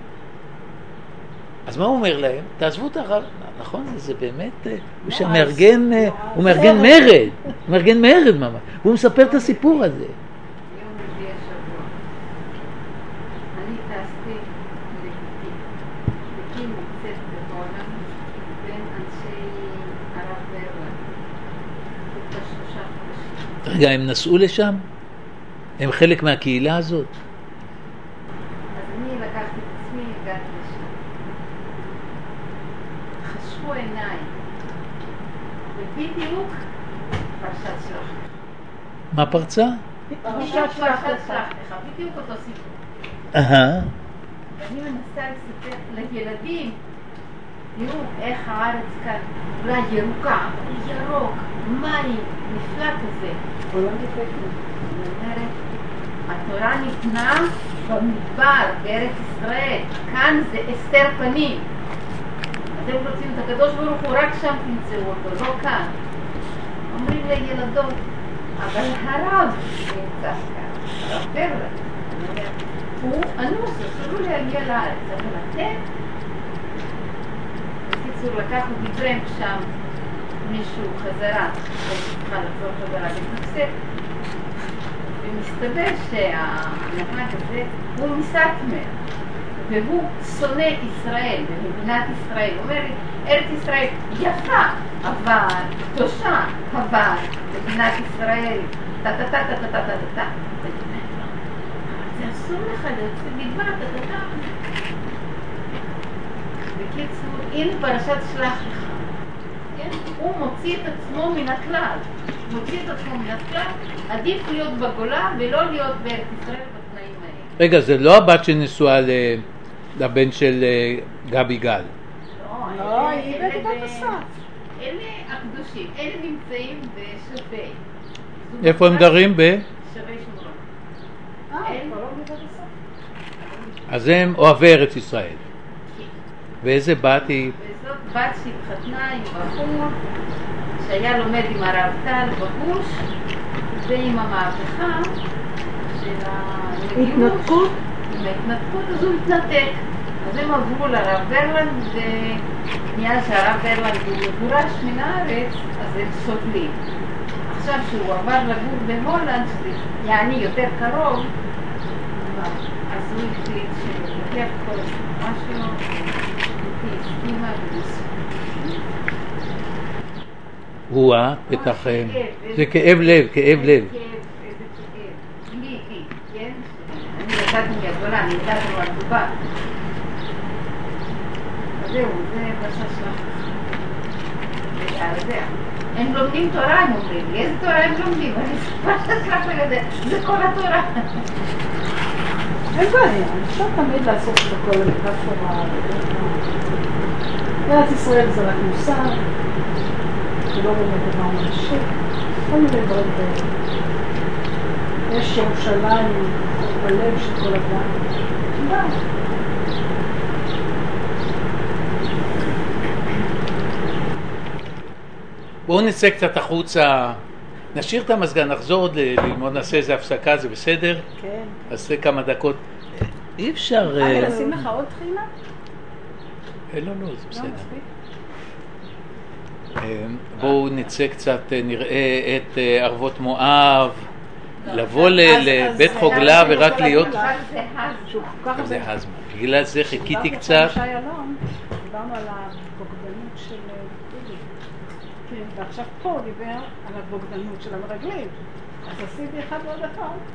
אז מה הוא אומר להם? תעזבו את הרב. נכון, זה באמת, הוא שמארגן, הוא מארגן מרד, הוא מארגן מרד ממש. הוא מספר את הסיפור הזה. יום רביעי השבוע. אני טסתי לביתי. ביתי נמצאת בהולנד בין אנשי הרב ברלנד. כבר שלושה חודשים. רגע, הם נסעו לשם? הם חלק מהקהילה הזאת? אז אני לקחתי את עצמי, הגעתי לשם. חשכו עיניי. ובדיוק פרשת שלח. מה פרצה? פרשת שלח לך. בדיוק אותו סיפור. אהה. ואני מנסה לספר לילדים, תראו איך הארץ כאן, אולי ירוקה, ירוק, מים, נפלא כזה. אני אומרת, התורה ניתנה במדבר, בארץ ישראל, כאן זה אסתר פנים. אתם רוצים את הקדוש ברוך הוא, רק שם תמצאו אותו, לא כאן. אומרים לילדות, אבל הרב נמצא כאן, הרב ברלנד. הוא אנוס, אסור להגיע לארץ, אבל אתם? בקיצור, לקח אותי טרמפ שם, מישהו חזרה, צריכה לחזור חזרה להתנפסק, ומסתבר שהנהג הזה הוא מסתמר, והוא שונא ישראל, במדינת ישראל. הוא אומר, ארץ ישראל יפה, אבל קדושה, אבל מדינת ישראל, טה-טה-טה-טה-טה-טה-טה. זה אסור לך להוציא מדבר, טה-טה-טה. בקיצור, הנה פרשת שלח לך. הוא מוציא את עצמו מן הכלל. מוציא את עצמו מן הכלל, עדיף להיות בגולה ולא להיות בארץ ישראל בתנאים האלה. רגע, זה לא הבת שנשואה לבן של גבי גל. לא, היא בגדת הסף. אלה הקדושים, אלה נמצאים בשבי. איפה הם גרים? ב? שבי שומרון. אה, כבר לא בגדת הסף. אז הם אוהבי ארץ ישראל. ואיזה בת היא? וזאת בת שהתחתנה עם בחור שהיה לומד עם הרב טל בגוש, ועם המהפכה של התנתקות. עם ההתנתקות אז הוא התנתק. אז הם עברו לרב ברלנד, ונהיה שהרב ברלנד הוא מגורש מן הארץ, אז הם סובלים. עכשיו שהוא עבר לגור בהולנד, שזה יעני יותר קרוב, אז הוא החליט שהוא לוקח כל הסתמה שלו, איתי הסתימה ולסתימה. הוא אה, בטח, זה כאב לב, כאב לב. כאב, איזה כאב. לי, לי, כן? אני ידעתי מהגולה, אני ידעתי לו על דובה. אז זהו, זה פרשת שלח לך. זה, הם לומדים תורה, הם אומרים לי, איזה תורה הם לומדים? אני ספשת לך לגדל, זה כל התורה. אין בעיה, אפשר תמיד לעשות את הכל לקראת תורה. ארץ ישראל זה רק מוסר, זה לא באמת דבר ממשי, כל מיני דברים כאלה. יש ירושלים בלב של כל אדם. תודה. בואו נצא קצת החוצה, נשאיר את המזגן, נחזור עוד ללמוד, נעשה איזה הפסקה, זה בסדר? כן. נעשה כמה דקות. אי אפשר... אני לשים לך עוד תחילה? לא, לא, זה בסדר. לא, מספיק. בואו נצא קצת, נראה את ערבות מואב, לבוא לבית חוגלה ורק להיות... זה הזמן. בגלל זה חיכיתי קצת. דיברנו על הבוגדנות של דודי. ועכשיו פה דיבר על הבוגדנות של המרגלים. אז עשיתי אחד מאוד דקות.